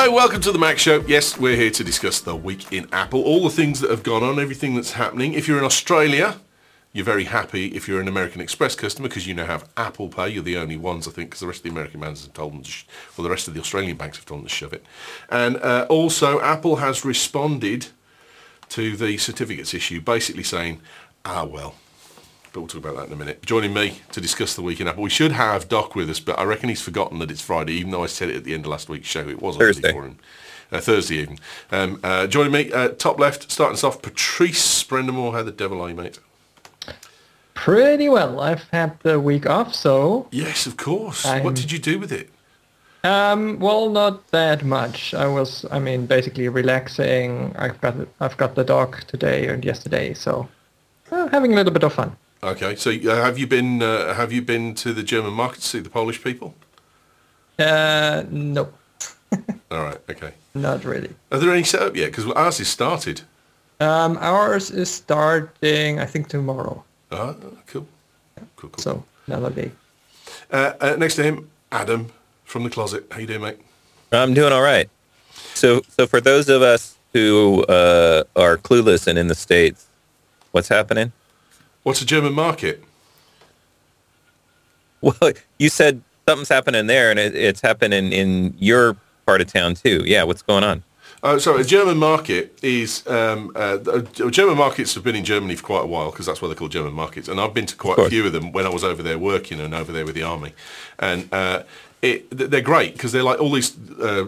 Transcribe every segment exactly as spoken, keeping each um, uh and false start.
Hello, welcome to the Mac Show. Yes, we're here to discuss the week in Apple, all the things that have gone on, everything that's happening. If you're in Australia, you're very happy if you're an American Express customer because you now have Apple Pay. You're the only ones, I think, because the rest of the American banks have told them to, sh- well, the rest of the Australian banks have told them to shove it. And uh, also, Apple has responded to the certificates issue, basically saying, ah, well, but we'll talk about that in a minute. Joining me to discuss the week in Apple, we should have Doc with us, but I reckon he's forgotten that it's Friday, even though I said it at the end of last week's show. It was Thursday for him. Uh, Thursday even. Um, uh, joining me, uh, top left, starting us off, Patrice Brendamore. How the devil are you, mate? Pretty well. I've had the week off, so... Yes, of course. I'm... What did you do with it? Um, well, not that much. I was, I mean, basically relaxing. I've got, I've got the dog today and yesterday, so uh, having a little bit of fun. Okay, so uh, have you been, uh, have you been to the German market to see the Polish people? Uh, no. All right, okay. Not really. Are there any set up yet? Because ours is started. Um, ours is starting, I think, tomorrow. Ah, cool. Cool, cool. So, another day. Uh, uh, next to him, Adam from the closet. How you doing, mate? I'm doing all right. So, so for those of us who uh, are clueless and in the States, what's happening? What's a German market? Well, you said something's happening there, and it, it's happening in your part of town too. Yeah, what's going on? Uh, so a German market is, um, uh, uh, German markets have been in Germany for quite a while because that's why they're called German markets. And I've been to quite a few of them when I was over there working and over there with the army. And uh, it, they're great because they're like all these uh,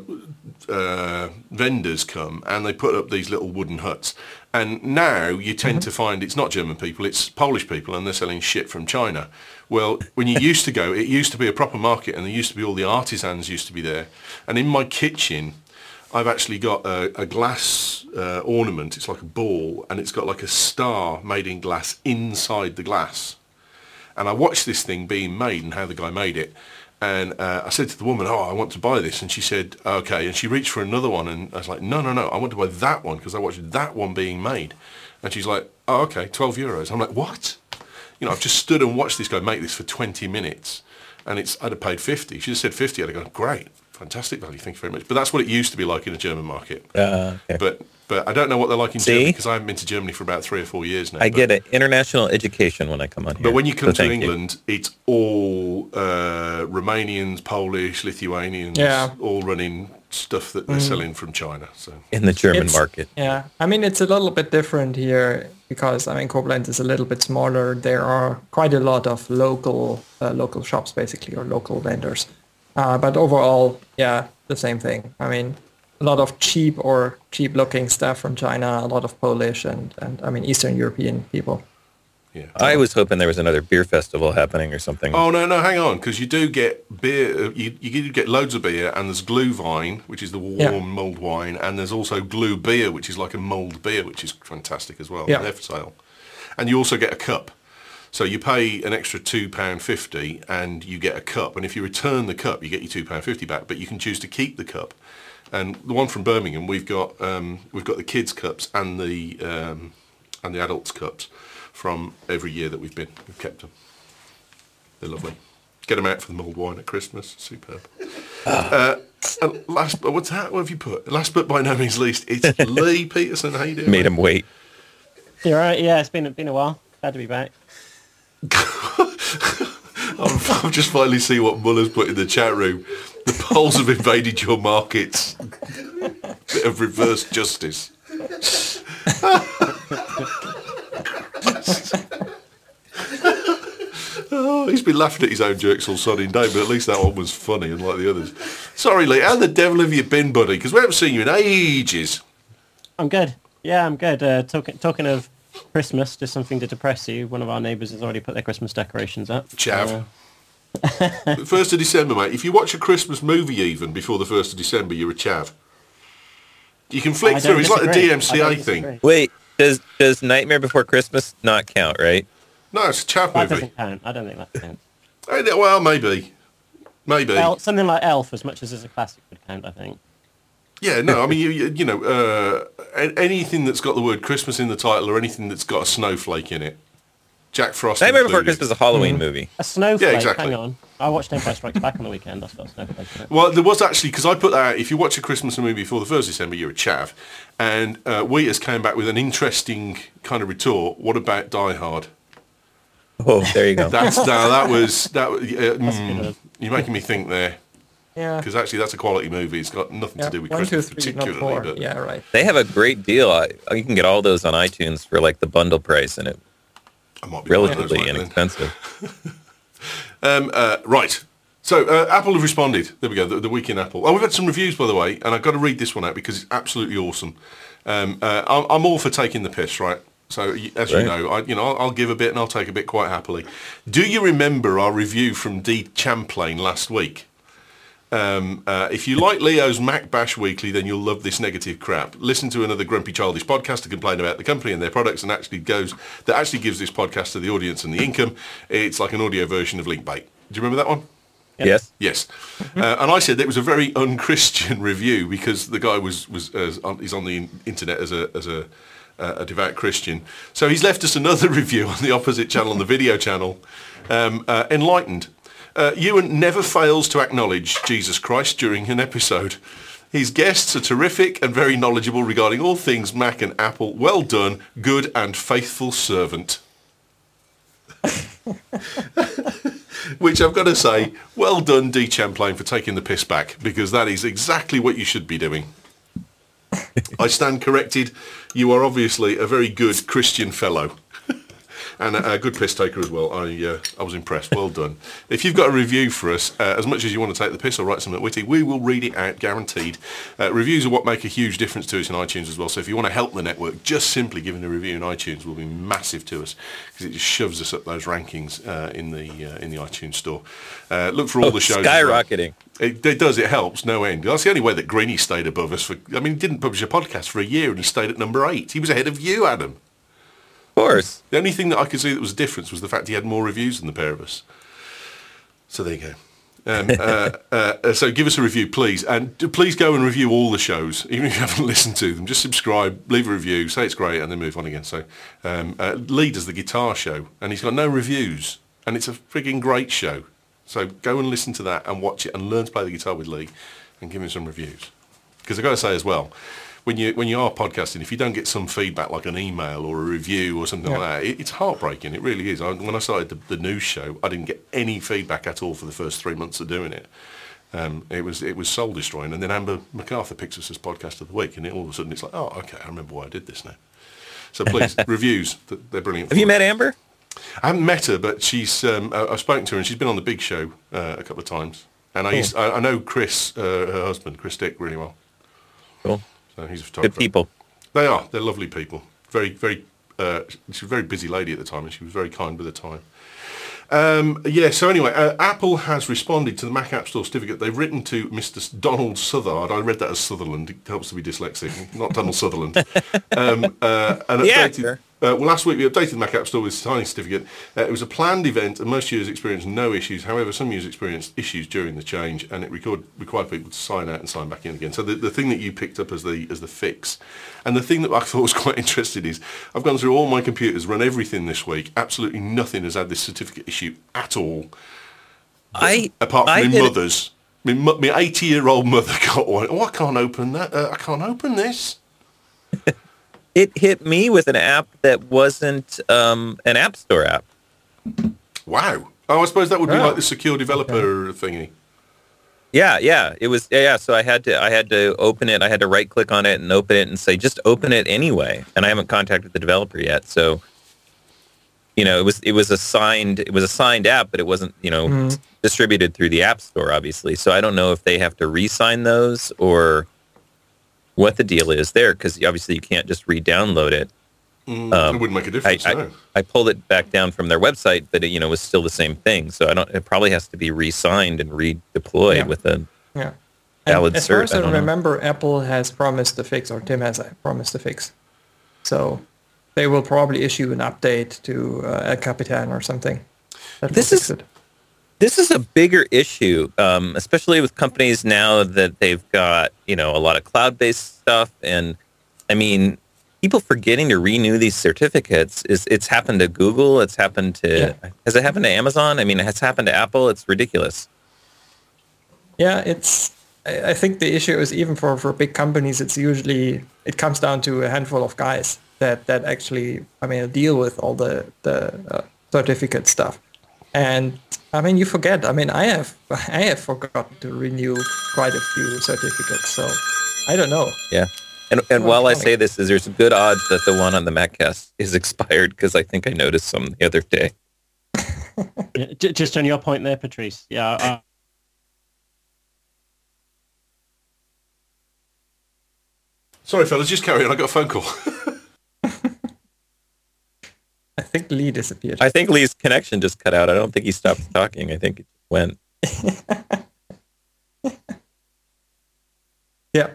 uh, vendors come and they put up these little wooden huts. And now you tend mm-hmm. to find it's not German people, it's Polish people, and they're selling shit from China. Well, when you used to go, it used to be a proper market, and there used to be all the artisans used to be there. And in my kitchen, I've actually got a, a glass uh, ornament. It's like a ball, and it's got like a star made in glass inside the glass. And I watched this thing being made and how the guy made it. And uh, I said to the woman, oh, I want to buy this. And she said, okay. And she reached for another one. And I was like, no, no, no, I want to buy that one because I watched that one being made. And she's like, oh, okay, twelve euros. I'm like, what? You know, I've just stood and watched this guy make this for twenty minutes. And it's I'd have paid fifty. She just said fifty. I'd have gone, great, fantastic value, thank you very much. But that's what it used to be like in a German market. Uh, okay. But but I don't know what they're like in See? Germany because I haven't been to Germany for about three or four years now. I but, get it. International education when I come on here. But when you come so to England, you. it's all uh, Romanians, Polish, Lithuanians, yeah. all running stuff that they're mm. selling from China. So in the German it's, market. Yeah. I mean, it's a little bit different here because, I mean, Koblenz is a little bit smaller. There are quite a lot of local uh, local shops, basically, or local vendors. Uh, but overall, yeah, the same thing. I mean, a lot of cheap or cheap-looking stuff from China, a lot of Polish and, and I mean, Eastern European people. Yeah. I was hoping there was another beer festival happening or something. Oh, no, no, hang on, because you do get beer, you, you get loads of beer, and there's Glühwein, which is the warm yeah. mulled wine, and there's also Glüh beer, which is like a mulled beer, which is fantastic as well. Yeah. They're for sale. And you also get a cup. So you pay an extra two pounds fifty and you get a cup. And if you return the cup, you get your two pounds fifty back, but you can choose to keep the cup. And the one from Birmingham, we've got um, we've got the kids' cups and the um, and the adults' cups from every year that we've been. We've kept them. They're lovely. Get them out for the mulled wine at Christmas. Superb. Uh, and last, what's that? What have you put? Last but by no means least, it's Lee Peterson. How you doing? Made him wait. You're right. Yeah, it's been been a while. Glad to be back. I've, I've just finally seen what Muller's put in the chat room. The Poles have invaded your markets. Bit of reverse justice. Oh, he's been laughing at his own jokes all sunny day, but at least that one was funny, unlike the others. Sorry, Lee, how the devil have you been, buddy? Because we haven't seen you in ages. I'm good. Yeah, I'm good. Uh, talking talking of Christmas, just something to depress you. One of our neighbours has already put their Christmas decorations up. Chav. Uh, first of December, mate. If you watch a Christmas movie even before the first of December, you're a chav. You can flick through. It's disagree. like the D M C A thing. Disagree. Wait, does does Nightmare Before Christmas not count, right? No, it's a chav That movie. doesn't count. I don't think that counts. Well, maybe. Maybe. El- something like Elf, as much as it's a classic, would count, I think. Yeah, no, I mean, you, you, you know, uh, anything that's got the word Christmas in the title or anything that's got a snowflake in it, Jack Frost. Nightmare Before included. Christmas is a Halloween movie. A snowflake. Yeah, exactly. Hang on. I watched Empire Strikes Back on the weekend. That's got a snowflake in it. Well, there was actually, because I put that out, if you watch a Christmas movie before the first of December, you're a chav. And uh, Wheatus came back with an interesting kind of retort. What about Die Hard? Oh, there you go. That's now that was that. was- Uh, mm, good. you're making me think there, Yeah. because actually that's a quality movie. It's got nothing Yeah. to do with One, two, Christmas three, not particularly. four. But Yeah, right. They have a great deal. I, you can get all those on iTunes for like the bundle price, and it I might be buying those relatively right then. inexpensive. Um, uh, right. So uh, Apple have responded. There we go. The, the week in Apple. Oh, we've had some reviews, by the way, and I've got to read this one out because it's absolutely awesome. Um, uh, I'm, I'm all for taking the piss, right? So y- as you Right. know, I, you know, I'll, I'll give a bit and I'll take a bit quite happily. Do you remember our review from D Champlain last week? Um, uh, if you like Leo's Mac Bash Weekly, then you'll love this negative crap. Listen to another grumpy childish podcast to complain about the company and their products, and actually goes that actually gives this podcast to the audience and the income. It's like an audio version of Linkbait. Do you remember that one? Yes. Yes, uh, and I said it was a very unchristian review because the guy was was uh, on, he's on the in- internet as a as a uh, a devout Christian. So he's left us another review on the opposite channel, on the video channel. Um, uh, enlightened. Uh, Ewan never fails to acknowledge Jesus Christ during an episode. His guests are terrific and very knowledgeable regarding all things Mac and Apple. Well done, good and faithful servant. Which I've got to say, well done, D Champlain, for taking the piss back, because that is exactly what you should be doing. I stand corrected. You are obviously a very good Christian fellow. And a, a good piss taker as well. I uh, I was impressed. Well done. If you've got a review for us, uh, as much as you want to take the piss or write something witty, we will read it out, guaranteed. Uh, reviews are what make a huge difference to us in iTunes as well. So if you want to help the network, just simply giving a review in iTunes will be massive to us, because it just shoves us up those rankings uh, in the uh, in the iTunes store. Uh, look for all Oh, the shows. as well. skyrocketing. It, it does. It helps. No end. That's the only way that Greeny stayed above us. For I mean, he didn't publish a podcast for a year and he stayed at number eight. He was ahead of you, Adam. Of course. The only thing that I could see that was a difference was the fact he had more reviews than the pair of us. So there you go. Um, uh, uh, so give us a review, please. And do, please go and review all the shows, even if you haven't listened to them. Just subscribe, leave a review, say it's great, and then move on again. So um, uh, Lee does the guitar show, and he's got no reviews. And it's a frigging great show. So go and listen to that and watch it and learn to play the guitar with Lee and give him some reviews. Because I've got to say as well, when you when you are podcasting, if you don't get some feedback like an email or a review or something Yeah. like that, it, it's heartbreaking. It really is. I, when I started the, the news show, I didn't get any feedback at all for the first three months of doing it. Um, it was it was soul destroying. And then Amber MacArthur picks us as podcast of the week, and it, all of a sudden it's like, oh, okay, I remember why I did this now. So please, reviews, th- they're brilliant. Have you for met us. Amber? I haven't met her, but she's. Um, I- I've spoken to her, and she's been on the Big Show uh, a couple of times. And I Cool. used, I, I know Chris, uh, her husband, Chris Dick, really well. Cool. So he's a photographer. Good people. They are. They're lovely people. Very, very. Uh, she was a very busy lady at the time, and she was very kind with her time. Um, yeah. So anyway, uh, Apple has responded to the Mac App Store certificate. They've written to Mister Donald Southard. I read that as Sutherland. It helps to be dyslexic, not Donald Sutherland. Um, uh, and The updated. actor. Uh, well, last week we updated the Mac App Store with a signing certificate. Uh, it was a planned event, and most users experienced no issues. However, some users experienced issues during the change, and it record, required people to sign out and sign back in again. So the, the thing that you picked up as the as the fix, and the thing that I thought was quite interesting is I've gone through all my computers, run everything this week. Absolutely nothing has had this certificate issue at all, I apart from I my did- mother's. My mu- my eighty-year-old mother got one. Oh, I can't open that. Uh, I can't open this. It hit me with an app that wasn't um, an App Store app. Wow. Oh, I suppose that would be Oh. like the secure developer thingy. Yeah, yeah, it was. Yeah, yeah. So I had to, I had to open it. I had to right click on it and open it and say, just open it anyway. And I haven't contacted the developer yet. So, you know, it was, it was a signed, it was a signed app, but it wasn't, you know, Mhm. distributed through the App Store, obviously. So I don't know if they have to re-sign those or what the deal is there, because obviously you can't just re-download it. Mm, Um, it wouldn't make a I, difference. I, no. I pulled it back down from their website, but it, you know, was still the same thing. So I don't. It probably has to be re-signed and redeployed Yeah. with a Yeah. valid And as far cert. as I I don't know. remember, Apple has promised to fix, or Tim has uh, promised to fix. So they will probably issue an update to uh, El Capitan or something. That will This fix is- it. This is a bigger issue, um, especially with companies now that they've got, you know, a lot of cloud-based stuff. And I mean, people forgetting to renew these certificates is it's happened to Google. It's happened to, Yeah. has it happened to Amazon? I mean, it has happened to Apple. It's ridiculous. Yeah, it's. I I think the issue is even for, for big companies, it's usually it comes down to a handful of guys that, that actually, I mean, deal with all the the uh, certificate stuff. And I mean, you forget. I mean, I have I have forgotten to renew quite a few certificates. So I don't know. Yeah. And and Oh, while I funny. say this, is there's good odds that the one on the MacCast is expired because I think I noticed some the other day. Yeah, j- just on your point there, Patrice. Yeah, uh, Sorry, fellas, just carry on. I got a phone call. I think Lee disappeared. I think Lee's connection just cut out. I don't think he stopped talking. I think it just went. Yeah.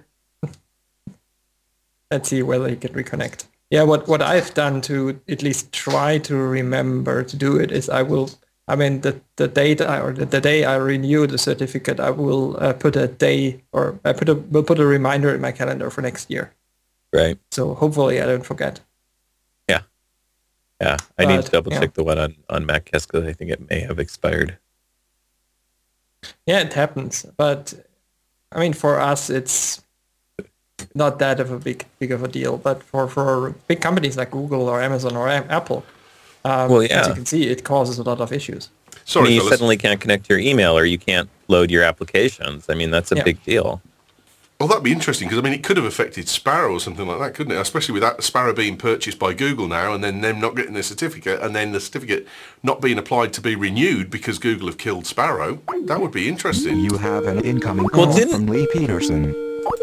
Let's see whether he can reconnect. Yeah, what, what I've done to at least try to remember to do it is I will, I mean, the, the date I, or the, the day I renew the certificate, I will uh, put a day or I put a, will put a reminder in my calendar for next year. Right. So hopefully I don't forget. Yeah. Yeah. I need But, to double yeah. check the one on, on MacCast because I think it may have expired. Yeah, it happens. But I mean, for us, it's not that of a big, big of a deal. But for, for big companies like Google or Amazon or A- Apple, um, Well, as yeah. you can see, it causes a lot of issues. I Sorry, mean, you fellas. suddenly can't connect to your email or you can't load your applications. I mean, that's a Yeah. big deal. Well, that'd be interesting because I mean, it could have affected Sparrow or something like that, couldn't it? Especially with that Sparrow being purchased by Google now, and then them not getting their certificate, and then the certificate not being applied to be renewed because Google have killed Sparrow. That would be interesting. You have an incoming Well, call didn't- from Lee Peterson.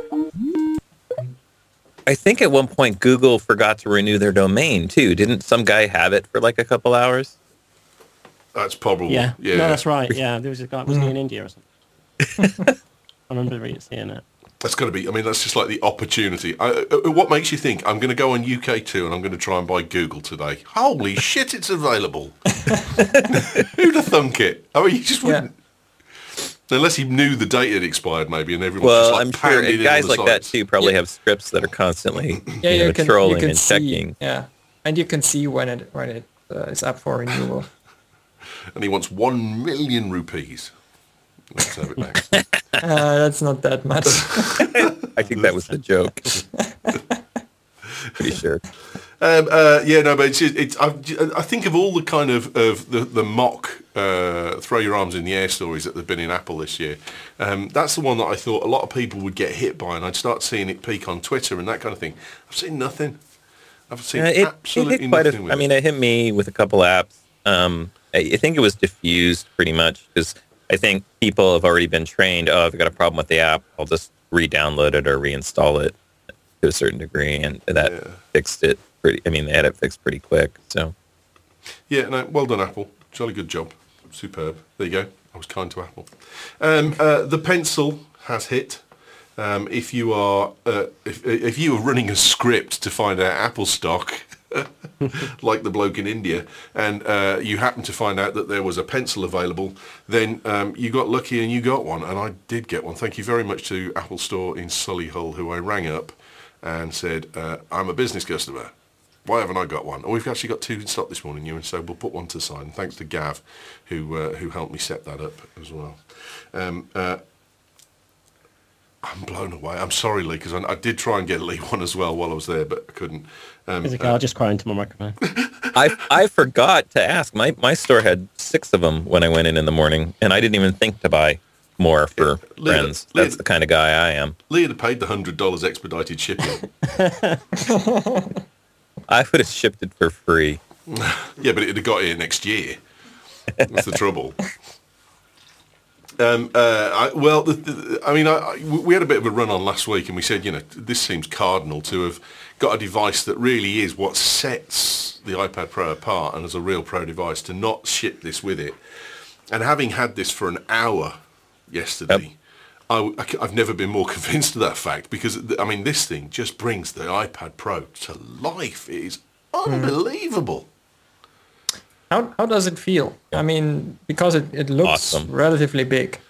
I think at one point Google forgot to renew their domain too. Didn't some guy have it for like a couple hours? That's probably yeah. yeah. No, that's right. Yeah, there was a guy, wasn't he in India or something? I remember reading seeing it. That's got to be. I mean, that's just like the opportunity. I, uh, what makes you think I'm going to go on U K two and I'm going to try and buy Google today? Holy shit, it's available! Who'd have thunk it? I mean, you just wouldn't. Unless you knew the date had expired, maybe, and everyone's Well, just like I'm sure pounding in guys all the like that sites. too probably Yeah. have scripts that are constantly Yeah, you you know, can trolling you can and see, checking. Yeah, and you can see when it when it uh, is up for renewal. And he wants one million rupees. Let's have it now. uh, that's not that much. I think that was the joke. Pretty sure. Um, uh, yeah, no, but it's, it's I, I think of all the kind of, of the, the mock uh, throw your arms in the air stories that have been in Apple this year. Um, that's the one that I thought a lot of people would get hit by, and I'd start seeing it peak on Twitter and that kind of thing. I've seen nothing. I've seen Uh, it, it absolutely hit quite nothing a, with I mean, it. it hit me with a couple apps. Um, I, I think it was diffused pretty much because I think people have already been trained. Oh, if I've got a problem with the app, I'll just re-download it or reinstall it to a certain degree, and that Yeah. fixed it pretty. I mean, they had it fixed pretty quick. So Yeah, no, well done, Apple. Jolly good job. Superb. There you go. I was kind to Apple. Um, uh, the pencil has hit. Um, if you are uh, if if you are running a script to find out Apple stock, like the bloke in India, and uh, you happen to find out that there was a pencil available, then um, you got lucky and you got one. And I did get one. Thank you very much to Apple Store in Solihull, who I rang up and said, uh, I'm a business customer. Why haven't I got one? Oh, we've actually got two in stock this morning, you, and so we'll put one to the side. And thanks to Gav, who uh, who helped me set that up as well. Um, uh, I'm blown away. I'm sorry, Lee, because I, I did try and get Lee one as well while I was there, but I couldn't. Um, There's a uh, guy just crying to my microphone. I I forgot to ask. My my store had six of them when I went in in the morning, and I didn't even think to buy more for Leah- friends. Leah- That's the kind of guy I am. Lee had paid the one hundred dollars expedited shipping. I would have shipped it for free. Yeah, but it'd have got here next year. That's the trouble. Um, uh, I, well, the, the, I mean, I, I, we had a bit of a run on last week, and we said, you know, this seems cardinal to have got a device that really is what sets the iPad Pro apart, and as a real Pro device, to not ship this with it. And having had this for an hour yesterday, I, have never been more convinced of that fact, because, I mean, this thing just brings the iPad Pro to life. It is unbelievable. How how does it feel? I mean, because it, it looks Awesome. relatively big.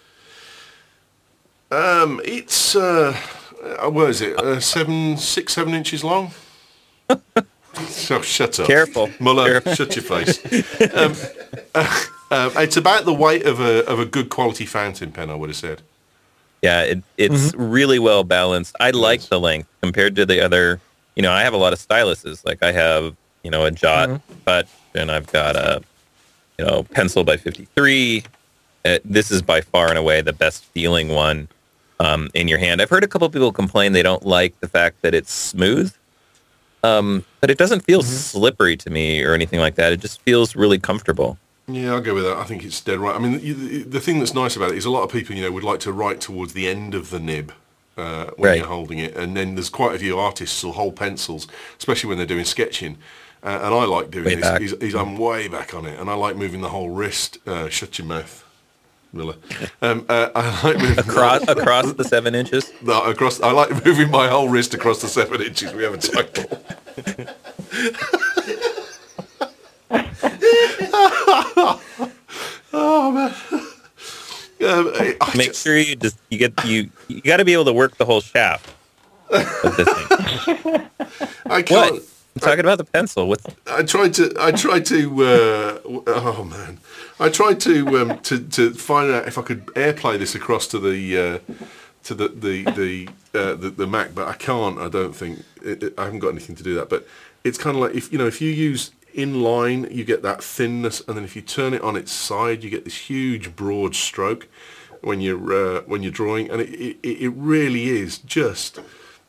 Um, it's uh, uh, what is it? Uh, seven, six, seven inches long. So shut up. Careful. Muller, Careful. shut your face. Um, uh, uh, it's about the weight of a of a good quality fountain pen, I would have said. Yeah, it, it's Mm-hmm. really well balanced. I like is. the length compared to the other. You know, I have a lot of styluses. Like I have, you know, a Jot Mm-hmm. Touch, and I've got a, you know, Pencil by fifty-three. Uh, this is by far and away the best feeling one um, in your hand. I've heard a couple people complain they don't like the fact that it's smooth, um, but it doesn't feel Mm-hmm. slippery to me or anything like that. It just feels really comfortable. Yeah, I'll go with that. I think it's dead right. I mean, you, the thing that's nice about it is a lot of people, you know, would like to write towards the end of the nib uh, when Right. you're holding it, and then there's quite a few artists who'll hold pencils, especially when they're doing sketching. Uh, and I like doing Way this. back. Is, is I'm way back on it, and I like moving the whole wrist. Uh, shut your mouth, Miller. Um, uh, I like moving Across across the seven inches. No, across. I like moving my whole wrist across the seven inches. We have a title. Oh man. Um, I, I Make just- sure you just you get you you got to be able to work the whole shaft of this thing. I can't. What? I'm talking about the pencil. What's I tried to. I tried to. Uh, oh man. I tried to um, to to find out if I could AirPlay this across to the uh, to the the the, uh, the the Mac, but I can't. I don't think. It, it, I haven't got anything to do that. But it's kind of like if you know if you use inline, you get that thinness, and then if you turn it on its side, you get this huge broad stroke when you're uh, when you're drawing, and it, it it really is just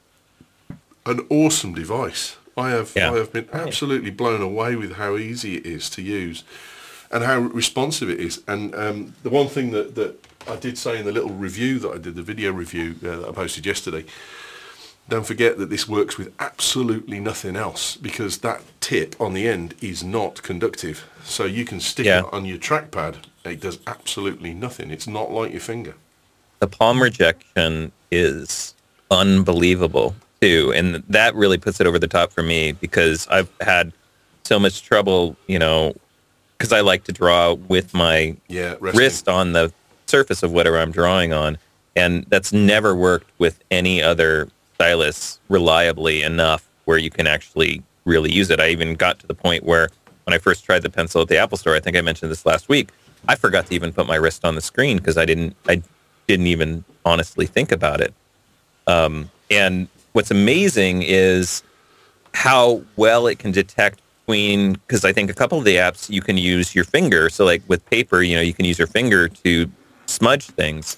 an awesome device. I have Yeah. I have been absolutely blown away with how easy it is to use and how responsive it is. And um, the one thing that, that I did say in the little review that I did, the video review uh, that I posted yesterday, don't forget that this works with absolutely nothing else because that tip on the end is not conductive. So you can stick Yeah. it on your trackpad. It does absolutely nothing. It's not like your finger. the palm rejection is unbelievable too, and that really puts it over the top for me because I've had so much trouble, you know, because I like to draw with my Yeah, resting. wrist on the surface of whatever I'm drawing on, and that's never worked with any other stylus reliably enough where you can actually really use it. I even got to the point where when I first tried the pencil at the Apple Store, I think I mentioned this last week, I forgot to even put my wrist on the screen because I didn't I didn't even honestly think about it. Um, and what's amazing is how well it can detect between, because I think a couple of the apps you can use your finger. So like with paper, you know, you can use your finger to smudge things.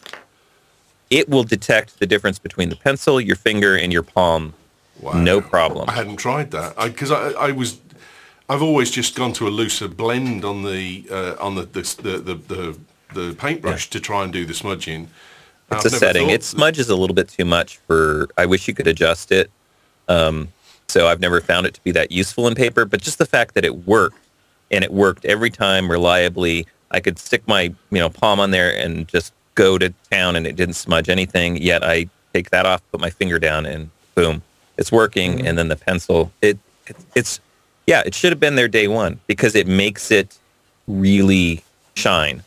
It will detect the difference between the pencil, your finger, and your palm. Wow. No problem. I hadn't tried that because I, I, I was, I've always just gone to a looser blend on the uh, on the the the the, the, the paintbrush to try and do the smudging. It's I've a never setting. thought It smudges a little bit too much for, I wish you could adjust it. Um, so I've never found it to be that useful in paper, but just the fact that it worked and it worked every time reliably. I could stick my, you know, palm on there and just go to town and it didn't smudge anything. Yet I take that off, put my finger down and boom, it's working. Mm-hmm. And then the pencil, it, it it's, yeah, it should have been there day one because it makes it really shine.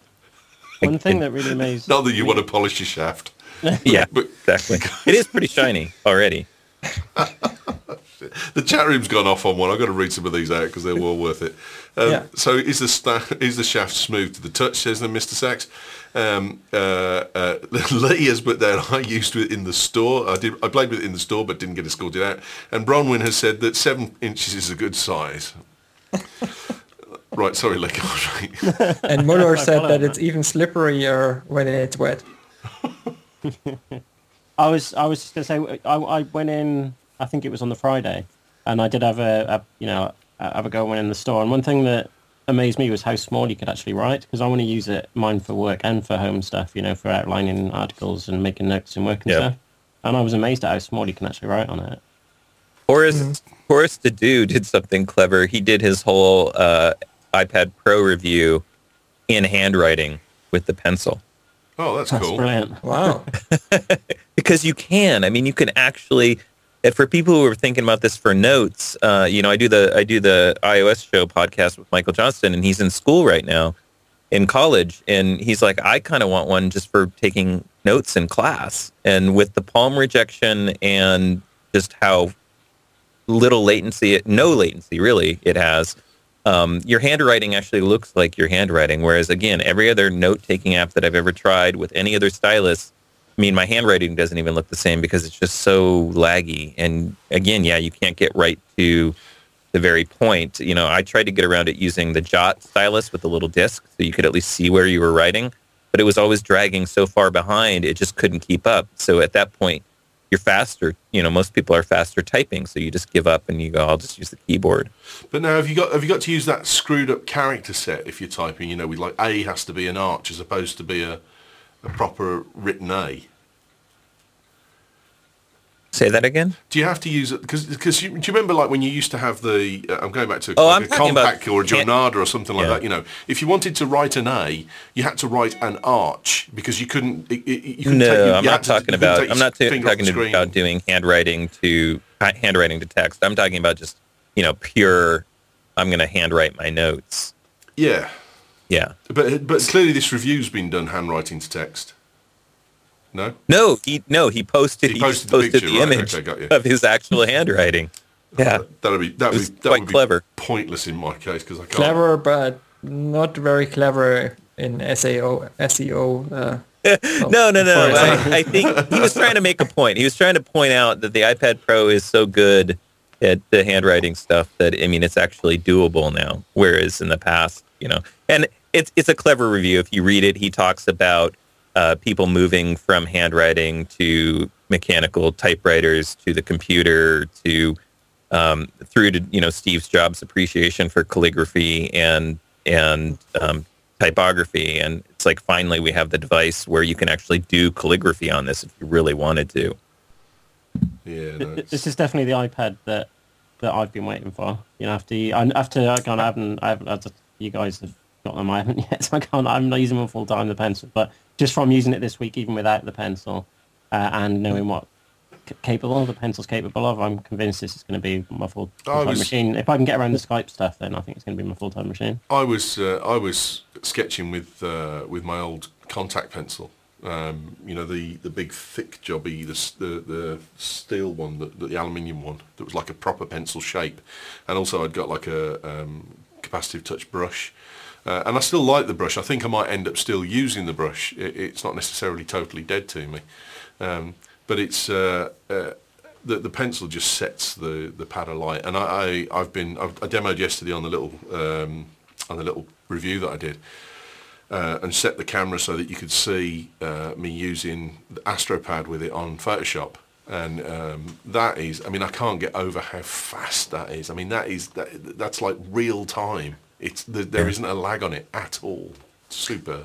One thing that really amazed Not that you me- want to polish your shaft. Yeah, But- exactly. It is pretty shiny already. The chat room's gone off on one. I've got to read some of these out because they're well worth it. Um, Yeah. So is the sta- is the shaft smooth to the touch, says then Mister Sachs. Um, uh, uh, Lee has put down, I used it in the store. I did. I played with it in the store but didn't get it sorted out. And Bronwyn has said that seven inches is a good size. Right, sorry, Lee. Right. And Muller said follow that that. it's even slipperier when it's wet. I was I was just gonna say I, I went in. I think it was on the Friday, and I did have a, a you know have a go when in the store. And one thing that amazed me was how small you could actually write because I want to use it mine for work and for home stuff. You know, for outlining articles and making notes and work and Yeah. stuff. And I was amazed at how small you can actually write on it. Horace Horace Dedew did something clever. He did his whole uh, iPad Pro review in handwriting with the pencil. Oh, that's That's cool. brilliant. Wow. Because you can. I mean, you can actually. And for people who are thinking about this for notes, uh, you know, I do the I do the iOS show podcast with Michael Johnston, and he's in school right now, in college, and he's like, I kind of want one just for taking notes in class. And with the palm rejection and just how little latency, no latency really it has, um, your handwriting actually looks like your handwriting. Whereas again, every other note-taking app that I've ever tried with any other stylus, I mean, my handwriting doesn't even look the same because it's just so laggy. And again, yeah, you can't get right to the very point. You know, I tried to get around it using the Jot stylus with the little disc so you could at least see where you were writing, but it was always dragging so far behind, it just couldn't keep up. So at that point, you're faster. You know, most people are faster typing, so you just give up and you go, I'll just use the keyboard. But now, have you got have you got to use that screwed up character set if you're typing? You know, with like A has to be an arch as opposed to be a a proper written A. Say that again? Do you have to use it? Because because you, do you remember like when you used to have the? Uh, I'm going back to Oh, like I'm a talking about- compact or a Jornada or something like Yeah. that. You know, if you wanted to write an A, you had to write an arch because you couldn't. It, it, you couldn't No, take, you, I'm you not had to- talking you couldn't about. take I'm your not t- finger off talking the screen. about doing handwriting to handwriting to text. I'm talking about just, you know, pure. I'm going to handwrite my notes. Yeah, Yeah. but but clearly this review's been done handwriting to text. No. No, he no he posted He he posted posted, the the, picture, right, image okay, got you. of his actual handwriting. Yeah. That'd be that It would was be that quite would be clever. pointless in my case because I can't. Clever, but not very clever in S E O. S E O. Uh, No, no, no. For example. I, I think he was trying to make a point. He was trying to point out that the iPad Pro is so good at the handwriting stuff that, I mean, it's actually doable now. Whereas in the past, you know, and it's it's a clever review. If you read it, he talks about uh, people moving from handwriting to mechanical typewriters to the computer to um, through to, you know, Steve Jobs' appreciation for calligraphy and and um, typography. And it's like, finally, we have the device where you can actually do calligraphy on this if you really wanted to. Yeah. No, Th- This is definitely the iPad that that I've been waiting for. You know, after you, I- after I can't, I haven't, I haven't. had to- You guys have got them. I haven't yet. So I can't. I'm not using them full time. The pencil, but just from using it this week, even without the pencil, uh, and knowing what c- capable the pencil's capable of, I'm convinced this is going to be my full time was- machine. If I can get around the Skype stuff, then I think it's going to be my full time machine. I was uh, I was sketching with uh, with my old contact pencil. Um, you know, the, the big thick jobby, the s- the, the steel one, the, the aluminium one that was like a proper pencil shape, and also I'd got like a um, capacitive touch brush, uh, and I still like the brush. I think I might end up still using the brush. It, it's not necessarily totally dead to me, um, but it's uh, uh, the the pencil just sets the the pad alight. And I, I I've been I've, I demoed yesterday on the little um, on the little review that I did. Uh, and set the camera so that you could see uh, me using the AstroPad with it on Photoshop, and um, that is, I mean, I can't get over how fast that is. I mean, that is that, that's like real time. It's the, there isn't a lag on it at all. Super.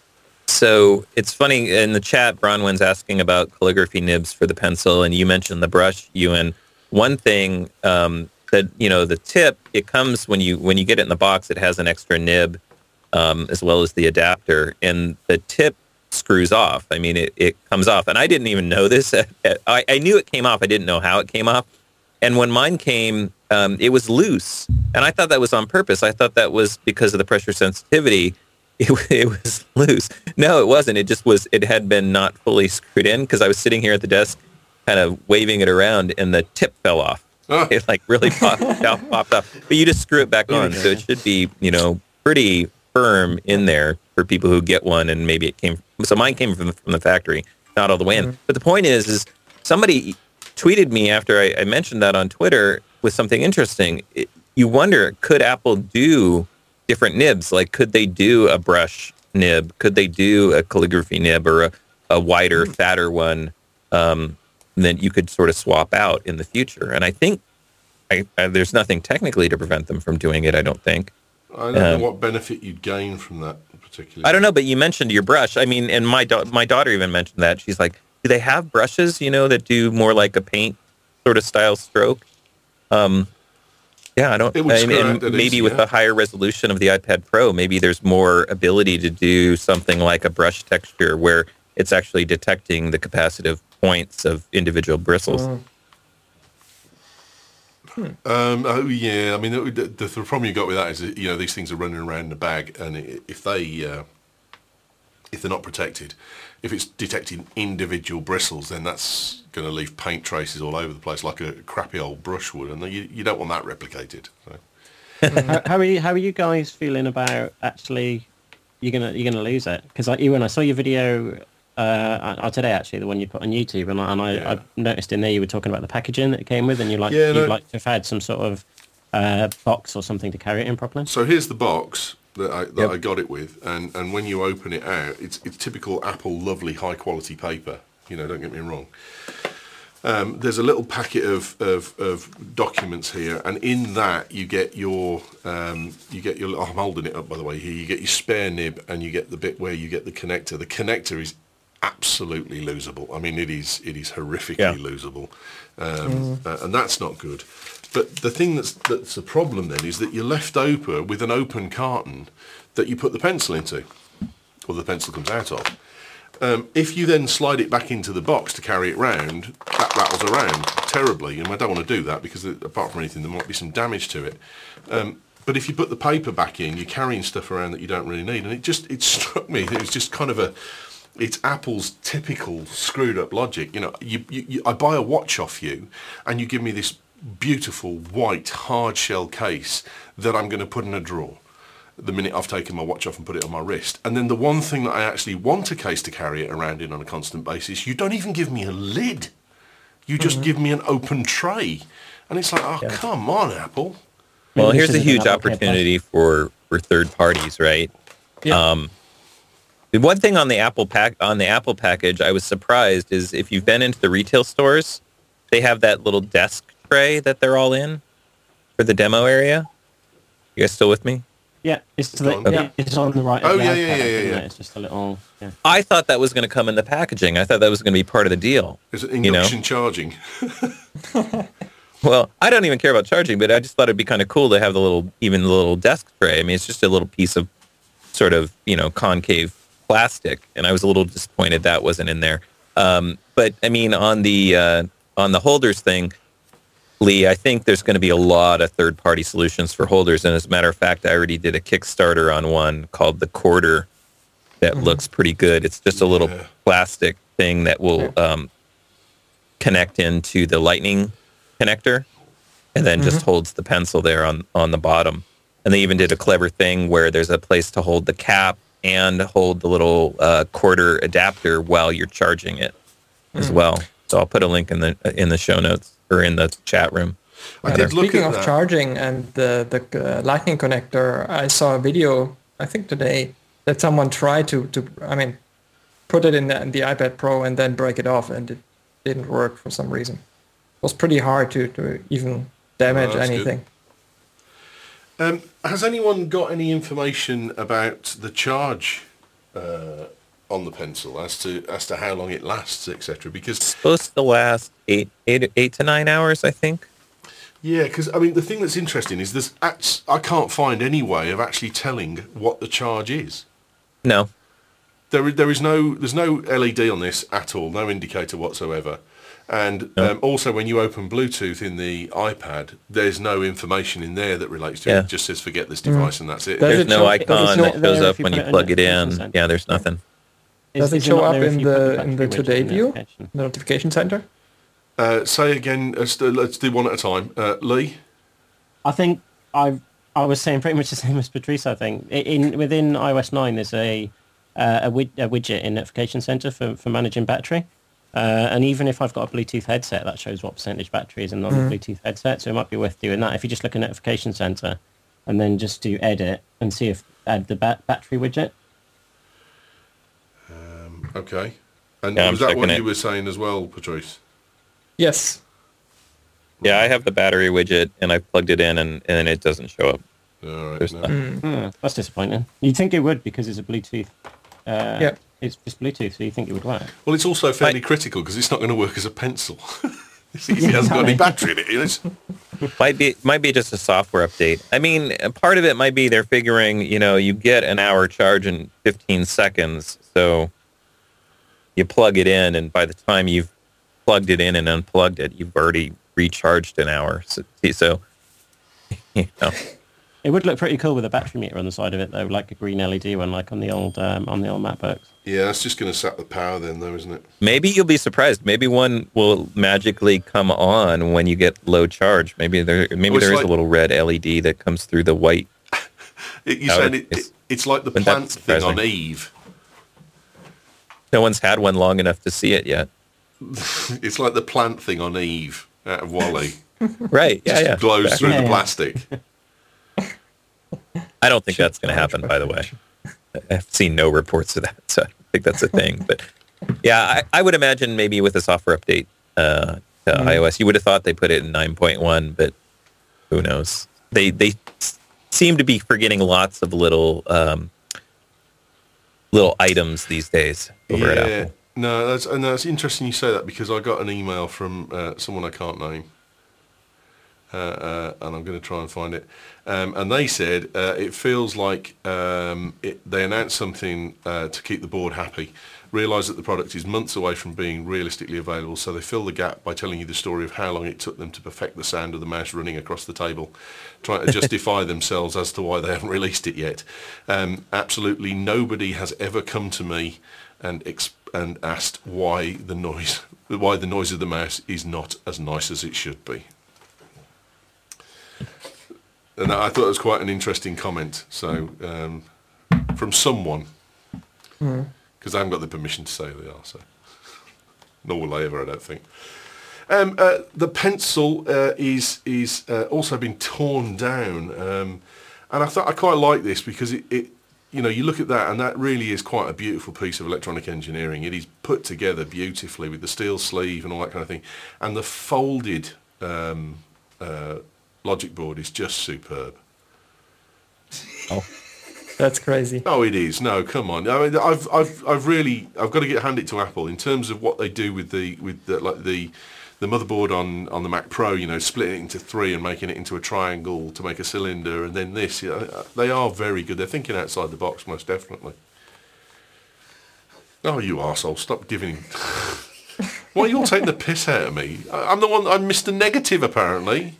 So it's funny, in the chat, Bronwyn's asking about calligraphy nibs for the pencil, and you mentioned the brush, Ewan. One thing um, that, you know, the tip, it comes when you when you get it in the box, it has an extra nib, um, as well as the adapter, and the tip screws off. I mean, it, it comes off, and I didn't even know this. I, I knew it came off. I didn't know how it came off. And when mine came, um, it was loose, and I thought that was on purpose. I thought that was because of the pressure sensitivity. It, it was loose. No, it wasn't. It just was, it had been not fully screwed in because I was sitting here at the desk kind of waving it around, and the tip fell off. Ah. It like really popped, out, popped off. But you just screw it back on, so it should be, you know, pretty firm in there for people who get one, and maybe it came, so mine came from the, from the factory, not all the way in. Mm-hmm. But the point is, is somebody tweeted me after I, I mentioned that on Twitter with something interesting. It, you wonder, could Apple do different nibs? Like, could they do a brush nib? Could they do a calligraphy nib or a, a wider, fatter one um, that you could sort of swap out in the future? And I think I, I, there's nothing technically to prevent them from doing it, I don't think. I don't um, know what benefit you'd gain from that particularly. I don't know, but you mentioned your brush. I mean, and my da- my daughter even mentioned that. She's like, do they have brushes, you know, that do more like a paint sort of style stroke? Um, yeah, I don't. It would I mean, and easy, maybe with yeah. the higher resolution of the iPad Pro, maybe there's more ability to do something like a brush texture where it's actually detecting the capacitive points of individual bristles. Mm. Hmm. Um, oh yeah, I mean the, the, the problem you got with that is that, you know, these things are running around in a bag, and if they uh, if they're not protected. If it's detecting individual bristles, then that's going to leave paint traces all over the place like a crappy old brush would, and you, you don't want that replicated. So. how, how are you? How are you guys feeling about actually? You're gonna you're gonna lose it because like you when I saw your video uh, today, actually the one you put on YouTube, and I, and I, Yeah. I noticed in there you were talking about the packaging that it came with, and you like Yeah, you'd no. like to have had some sort of uh, box or something to carry it in properly. So here's the box that I that Yep. I got it with, and, and when you open it out, it's it's typical Apple, lovely high quality paper. You know, don't get me wrong. Um, there's a little packet of, of, of documents here, and in that you get your um, you get your. Oh, I'm holding it up by the way. Here you get your spare nib, and you get the bit where you get the connector. The connector is absolutely losable. I mean, it is it is horrifically Yeah. losable, um, uh, and that's not good. But the thing that's that's the problem then is that you're left open with an open carton that you put the pencil into, or the pencil comes out of. Um, if you then slide it back into the box to carry it round, that rattles around terribly, and I don't want to do that because it, apart from anything, there might be some damage to it. Um, but if you put the paper back in, you're carrying stuff around that you don't really need, and it just it struck me that it was just kind of a it's Apple's typical screwed up logic. You know, you, you, you I buy a watch off you, and you give me this beautiful white hard shell case that I'm going to put in a drawer the minute I've taken my watch off and put it on my wrist. And then the one thing that I actually want a case to carry it around in on a constant basis, you don't even give me a lid. You just Mm-hmm. give me an open tray. And it's like, oh, Yeah. come on, Apple. Well, Maybe here's this a isn't huge an Apple Care opportunity for, for third parties, right? Yeah. Um, the one thing on the Apple pack on the Apple package, I was surprised is if you've been into the retail stores, they have that little desk tray that they're all in for the demo area. You guys still with me? Yeah, it's to the, Okay. yeah, it's on the right. of Oh, the yeah, iPad, yeah, yeah, isn't yeah. it? It's just a little. Yeah. I thought that was going to come in the packaging. I thought that was going to be part of the deal. Is it You know? induction charging? Well, I don't even care about charging, but I just thought it'd be kind of cool to have the little, even the little desk tray. I mean, it's just a little piece of sort of, you know, concave plastic, and I was a little disappointed that wasn't in there. Um, but I mean, on the uh, on the holders thing, Lee, I think there's going to be a lot of third-party solutions for holders, and as a matter of fact, I already did a Kickstarter on one called the Quarter that looks pretty good. It's just a little Yeah. plastic thing that will um, connect into the Lightning connector, and then just holds the pencil there on on the bottom. And they even did a clever thing where there's a place to hold the cap and hold the little uh, quarter adapter while you're charging it as well. So I'll put a link in the in the show notes or in the chat room. I did look Speaking at of that. charging and the the uh, Lightning connector, I saw a video I think today that someone tried to to I mean put it in the, in the iPad Pro and then break it off, and it didn't work for some reason. It was pretty hard to to even damage Oh, that's good. anything. Um, has anyone got any information about the charge uh, on the pencil as to as to how long it lasts, et cetera? Because Supposed to last eight eight eight to nine hours, I think. yeah, because I mean the thing that's interesting is there's act- I can't find any way of actually telling what the charge is. No. There is, there is no there's no L E D on this at all, no indicator whatsoever. And No. um, also, when you open Bluetooth in the iPad, there's no information in there that relates to Yeah. it. It just says forget this device, and that's it. Does There's it no show- icon does it that show shows there up if you when put you it in plug the it in. notification Yeah, there's nothing. Is- Does it is show not up there if in you put the battery in the widget Today in view, notification? the notification center? Uh, say again. Let's do, let's do one at a time. Uh, Lee. I think I I was saying pretty much the same as Patrice. I think I- in within iOS nine there's a uh, a, wid- a widget in Notification Center for, for managing battery, uh, and even if I've got a Bluetooth headset, that shows what percentage battery is in on the Bluetooth headset. So it might be worth doing that if you just look at Notification Center, and then just do edit and see if add the ba- battery widget. Okay. And Yeah, I'm was that what checking it. you were saying as well, Patrice? Yes. Yeah, I have the battery widget and I plugged it in and, and it doesn't show up. All right. There's no. nothing. Hmm, that's disappointing. You'd think it would because it's a Bluetooth. Uh, Yeah. It's just Bluetooth, so you think it would work. Well, it's also fairly I- critical because it's not going to work as a pencil. if it hasn't got any battery in it. It's, Might be might be just a software update. I mean, part of it might be they're figuring, you know, you get an hour charge in fifteen seconds, so you plug it in, and by the time you've plugged it in and unplugged it, you've already recharged an hour. So, so you know, It would look pretty cool with a battery meter on the side of it, though, like a green L E D one, like on the old um, on the old MacBooks. Yeah, that's just going to sap the power then, though, isn't it? Maybe you'll be surprised. Maybe one will magically come on when you get low charge. Maybe there, maybe Oh, it's there is like- a little red L E D that comes through the white. It, you're That saying would- it, it, it's like the wouldn't plant that thing surprise on me? Eve. No one's had one long enough to see it yet. It's like the plant thing on Eve out of Wall-E. Right? Yeah, Just yeah. glows Exactly. through Yeah, the yeah. plastic. I don't think that's going to happen. By the way, I've seen no reports of that, so I don't think that's a thing. But yeah, I, I would imagine maybe with a software update uh, to Mm-hmm. iOS, you would have thought they put it in nine point one, but who knows? They they s- seem to be forgetting lots of little um, little items these days over at Apple. No, that's and that's interesting you say that because I got an email from uh, someone I can't name, uh, uh, and I'm going to try and find it. Um, and they said uh, it feels like um, it, they announced something uh, to keep the board happy, realise that the product is months away from being realistically available, so they fill the gap by telling you the story of how long it took them to perfect the sound of the mouse running across the table, trying to justify themselves as to why they haven't released it yet. Um, absolutely nobody has ever come to me and exp- and asked why the noise why the noise of the mouse is not as nice as it should be. And I thought it was quite an interesting comment. So um, from someone, because I haven't got the permission to say who they are, so nor will I ever, I don't think. Um, uh, the pencil uh, is is uh, also been torn down, um, and I thought I quite like this because it, it, you know, you look at that and that really is quite a beautiful piece of electronic engineering. It is put together beautifully with the steel sleeve and all that kind of thing, and the folded um, uh, logic board is just superb. Oh, That's crazy. Oh, it is. No, come on. I mean, I've, I've, I've really, I've got to get hand it to Apple in terms of what they do with the, with the, like the, the motherboard on, on the Mac Pro. You know, splitting it into three and making it into a triangle to make a cylinder, and then this. You know, they are very good. They're thinking outside the box, most definitely. Oh, you arsehole! Stop giving. Why are you all taking the piss out of me? I, I'm the one. I'm Mister Negative, apparently.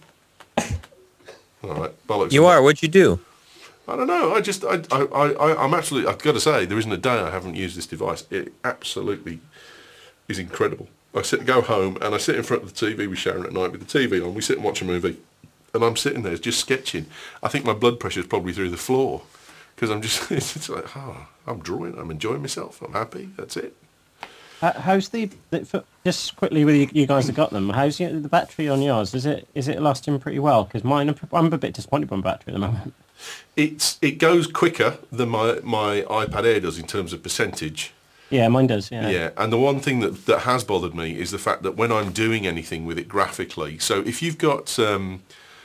All right, bollocks. you are. What'd you do? I don't know. I just, I, I, I, I'm absolutely. I've got to say, there isn't a day I haven't used this device. It absolutely is incredible. I sit, go home, and I sit in front of the T V with Sharon at night with the T V on. We sit and watch a movie, and I'm sitting there just sketching. I think my blood pressure is probably through the floor because I'm just. It's like, oh, I'm drawing. I'm enjoying myself. I'm happy. That's it. How- How's the, the for- just quickly with you, you guys that got them? How's the, the battery on yours? Is it is it lasting pretty well? Because mine, I'm- I'm a bit disappointed with my battery at the moment. It's it goes quicker than my my iPad Air does in terms of percentage. Yeah, mine does. Yeah. Yeah, and the one thing that, that has bothered me is the fact that when I'm doing anything with it graphically, so if you've got, um,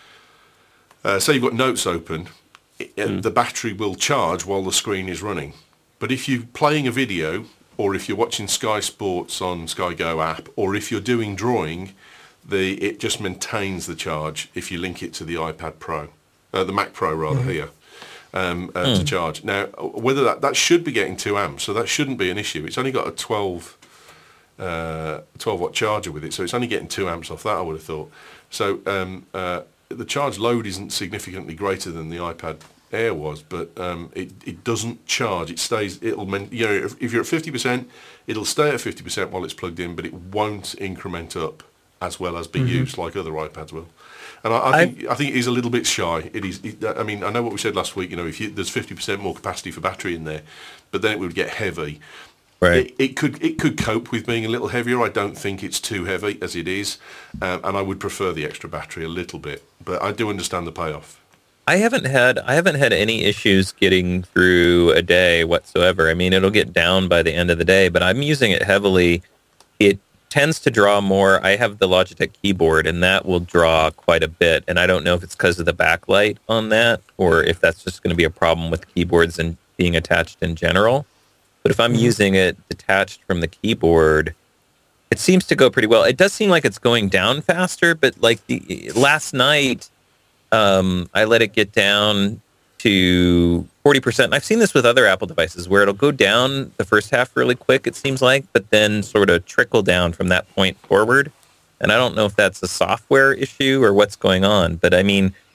uh, say you've got Notes open, it, uh, the battery will charge while the screen is running. But if you're playing a video, or if you're watching Sky Sports on Sky Go app, or if you're doing drawing, the it just maintains the charge if you link it to the iPad Pro, uh, the Mac Pro rather here. Um, uh, to charge. Now, whether that that should be getting two amps, so that shouldn't be an issue. It's only got a twelve, uh, twelve watt charger with it, so it's only getting two amps off that, I would have thought. So um, uh, the charge load isn't significantly greater than the iPad Air was, but um, it it doesn't charge. It stays. It'll men- you know if, if you're at fifty percent, it'll stay at fifty percent while it's plugged in, but it won't increment up as well as be used like other iPads will. And I, I think I think it is a little bit shy. It is. It, I mean, I know what we said last week. You know, if you, there's fifty percent more capacity for battery in there, but then it would get heavy. Right. It, it could it could cope with being a little heavier. I don't think it's too heavy as it is, um, and I would prefer the extra battery a little bit. But I do understand the payoff. I haven't had I haven't had any issues getting through a day whatsoever. I mean, it'll get down by the end of the day, but I'm using it heavily. It tends to draw more. I have the Logitech keyboard, and that will draw quite a bit. And I don't know if it's because of the backlight on that, or if that's just going to be a problem with keyboards and being attached in general. But if I'm using it detached from the keyboard, it seems to go pretty well. It does seem like it's going down faster, but like the, last night, um, I let it get down to forty percent. And I've seen this with other Apple devices where it'll go down the first half really quick, it seems like, but then sort of trickle down from that point forward. And I don't know if that's a software issue or what's going on, but I mean,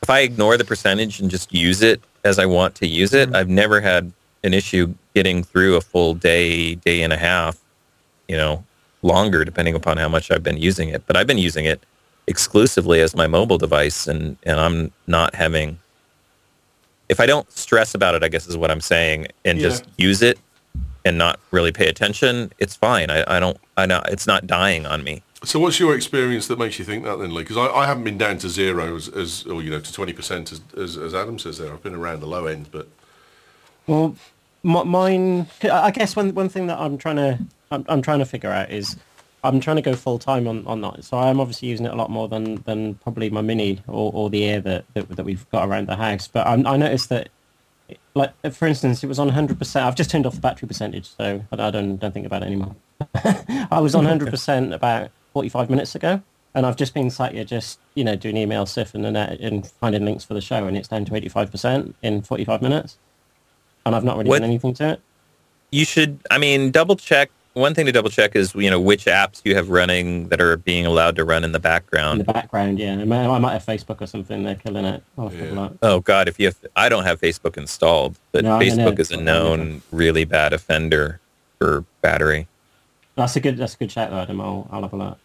if I ignore the percentage and just use it as I want to use it, mm-hmm. I've never had an issue getting through a full day, day and a half, you know, longer, depending upon how much I've been using it. But I've been using it exclusively as my mobile device, and, and I'm not having, if I don't stress about it, I guess is what I'm saying, and yeah. just use it and not really pay attention, it's fine. I, I don't, I know it's not dying on me. So what's your experience that makes you think that then, Lee? Because I, I haven't been down to zero as, as or, you know, to twenty percent as, as, as Adam says there. I've been around the low end, but... Well, m- mine, I guess one, one thing that I'm trying to, I'm, I'm trying to figure out is I'm trying to go full time on, on that. So I'm obviously using it a lot more than, than probably my Mini or, or the Air that, that that we've got around the house. But I, I noticed that, like, for instance, it was on one hundred percent. I've just turned off the battery percentage, so I don't don't think about it anymore. I was on one hundred percent about forty-five minutes ago, and I've just been sat here just, you know, doing email surfing the net and finding links for the show, and it's down to eighty-five percent in forty-five minutes, and I've not really what, done anything to it. You should, I mean, double check. One thing to double check is, you know, which apps you have running that are being allowed to run in the background. In the background, yeah. I might, I might have Facebook or something. They're killing it. I'll have to have a look. Oh God, if you have, I don't have Facebook installed, but No, I know. Facebook is a known really bad offender for battery. That's a good. That's a good chat, though, Adam. I'll, I'll have a look.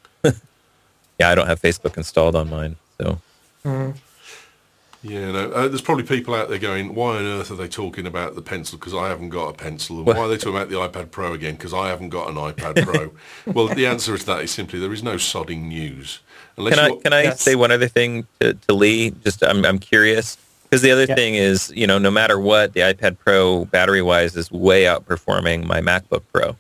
Yeah, I don't have Facebook installed on mine, so. Mm. Yeah, no, uh, there's probably people out there going, why on earth are they talking about the pencil because I haven't got a pencil? And why are they talking about the iPad Pro again because I haven't got an iPad Pro? Well, the answer to that is simply there is no sodding news. Unless Can I you're- can I Yes. say one other thing to, to Lee? Just I'm I'm curious because the other Yeah. thing is, you know, no matter what, the iPad Pro battery wise is way outperforming my MacBook Pro.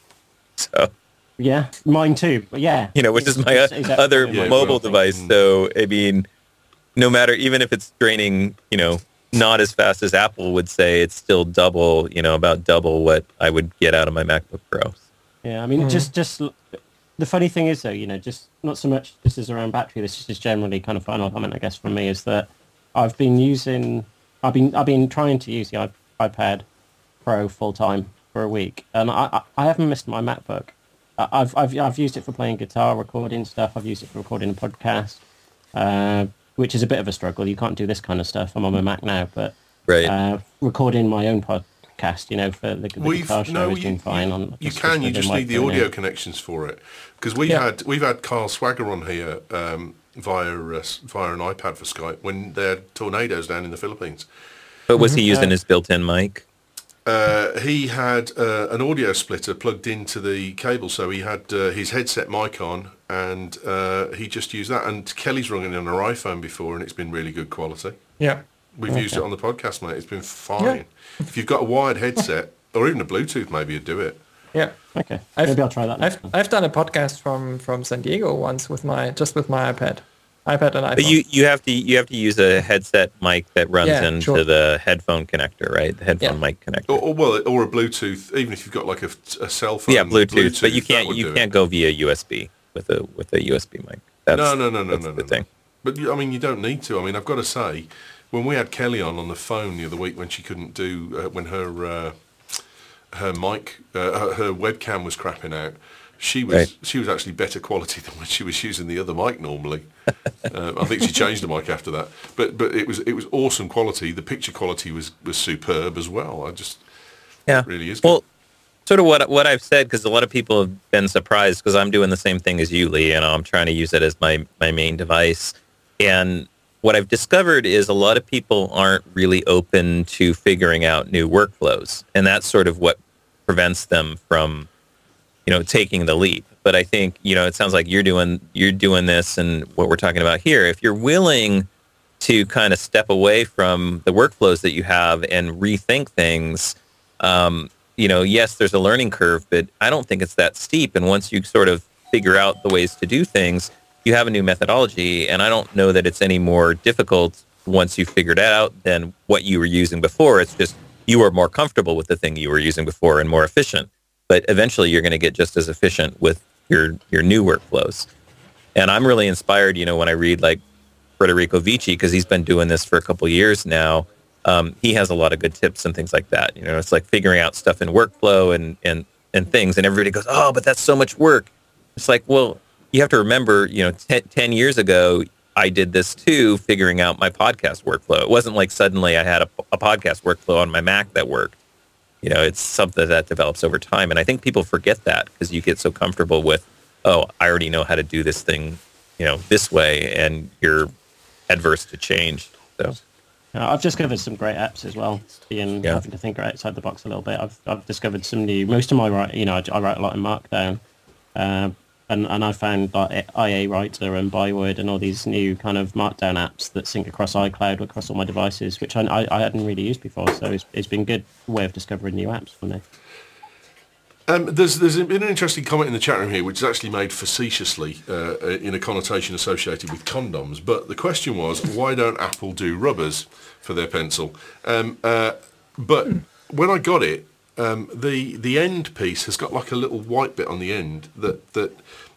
So Yeah, mine too. But yeah, you know, which is my It's- it's other exactly Yeah, mobile well, device. mm. So I mean, no matter, even if it's draining, you know, not as fast as Apple would say, it's still double, you know, about double what I would get out of my MacBook Pro. Yeah, I mean, Mm. just just l- the funny thing is though, you know, just not so much this is around battery. This is just generally kind of final comment, I guess, from me is that I've been using, I've been I've been trying to use the iP- iPad Pro full time for a week, and I I, I haven't missed my MacBook. I- I've I've I've used it for playing guitar, recording stuff. I've used it for recording a podcast, uh, which is a bit of a struggle. You can't do this kind of stuff. I'm on my Mac now, but Right. uh, recording my own podcast, you know, for the, the Well, guitar you've- show no, is doing you, fine. you, on you just- can. You with the just need the microphone audio in. connections for it. Because we Yeah. had we've had Carl Swagger on here um, via uh, s- via an iPad for Skype when there had tornadoes down in the Philippines. But was he using Uh, his built-in mic? Uh, he had uh, an audio splitter plugged into the cable, so he had uh, his headset mic on, and uh, he just used that. And Kelly's rung it on her iPhone before, and it's been really good quality. Yeah. We've used it on the podcast, mate. It's been fine. If you've got a wired headset, or even a Bluetooth, maybe you'd do it. Yeah. Okay, I've- maybe I'll try that. next I've time. I've done a podcast from from San Diego once with my just with my iPad, iPad and iPhone. But you, you have to you have to use a headset mic that runs Yeah, into sure. the headphone connector, right? The headphone Yeah. mic connector. Or, or well, or a Bluetooth, even if you've got like a, a cell phone. yeah, Bluetooth, but you that can't would you do can't it. go via U S B with a with a U S B mic. That's, No, no, no, no, that's no, the no, thing. no. But you- I mean, you don't need to. I mean, I've got to say, when we had Kelly on on the phone the other week when she couldn't do uh, when her uh, her mic uh, her, her webcam was crapping out, she was Right. she was actually better quality than when she was using the other mic normally. uh, I think she changed the mic after that, but but it was it was awesome quality. The picture quality was was superb as well. I just Yeah, it really is good. Well, sort of what what I've said, because a lot of people have been surprised because I'm doing the same thing as you, Lee. You know, I'm trying to use it as my my main device, and what I've discovered is a lot of people aren't really open to figuring out new workflows, and that's sort of what prevents them from, you know, taking the leap. But I think, you know, it sounds like you're doing you're doing this, and what we're talking about here. If you're willing to kind of step away from the workflows that you have and rethink things, um, you know, yes, there's a learning curve, but I don't think it's that steep. And once you sort of figure out the ways to do things, you have a new methodology, and I don't know that it's any more difficult once you figured it out than what you were using before. It's just you were more comfortable with the thing you were using before and more efficient. But eventually you're going to get just as efficient with your your new workflows. And I'm really inspired, you know, when I read like Federico Vici, because he's been doing this for a couple of years now. Um, he has a lot of good tips and things like that. You know, it's like figuring out stuff in workflow and, and, and things. And everybody goes, oh, but that's so much work. It's like, well, you have to remember, you know, ten, ten years ago, I did this too, figuring out my podcast workflow. It wasn't like suddenly I had a, a podcast workflow on my Mac that worked. You know, it's something that develops over time. And I think people forget that because you get so comfortable with, oh, I already know how to do this thing, you know, this way, and you're adverse to change. So Uh, I've discovered some great apps as well. Being Yeah. having to think outside the box a little bit. I've I've discovered some new. Most of my write, you know, I, I write a lot in Markdown, uh, and and I found like I A Writer and Byword and all these new kind of Markdown apps that sync across iCloud across all my devices, which I I, I hadn't really used before. So it's it's been a good way of discovering new apps for me. Um, there's there's been an interesting comment in the chat room here, which is actually made facetiously uh, in a connotation associated with condoms. But the question was, why don't Apple do rubbers for their pencil? Um, uh, but when I got it, um, the the end piece has got like a little white bit on the end. That that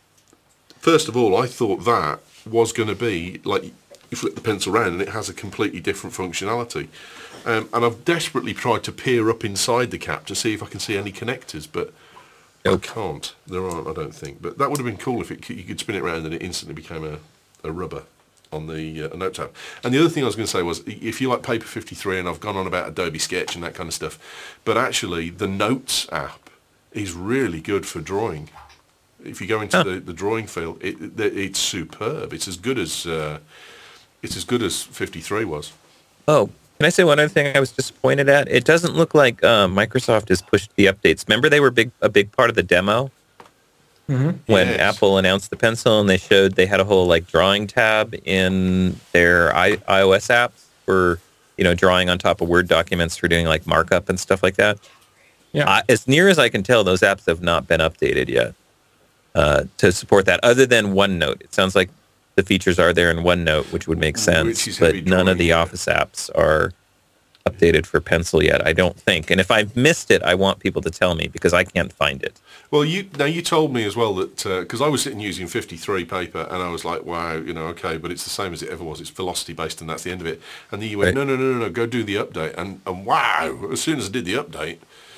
first of all, I thought that was going to be like you flip the pencil around and it has a completely different functionality. Um, and I've desperately tried to peer up inside the cap to see if I can see any connectors, but Nope. I can't. There aren't, I don't think. But that would have been cool if it, you could spin it around and it instantly became a, a rubber on the uh, note tab. And the other thing I was going to say was, if you like Paper fifty-three, and I've gone on about Adobe Sketch and that kind of stuff, but actually the Notes app is really good for drawing. If you go into Huh. the, the drawing field, it, it, it's superb. It's as good as uh, it's as good as fifty-three was. Oh, can I say one other thing I was disappointed at? It doesn't look like uh, Microsoft has pushed the updates. Remember they were big a big part of the demo when Yes. Apple announced the pencil, and they showed they had a whole like drawing tab in their I- iOS apps for, you know, drawing on top of Word documents for doing like markup and stuff like that. Yeah. Uh, as near as I can tell, those apps have not been updated yet uh, to support that, other than OneNote. It sounds like the features are there in OneNote, which would make sense, Which is but heavy none of drawing, the yeah. Office apps are updated for Pencil yet, I don't think. And if I've missed it, I want people to tell me because I can't find it. Well, you now you told me as well that because I was sitting using fifty-three paper and I was like, wow, you know, okay, but it's the same as it ever was. It's velocity based and that's the end of it. And then you went, Right. no, no, no, no, no, go do the update. And and wow, as soon as I did the update,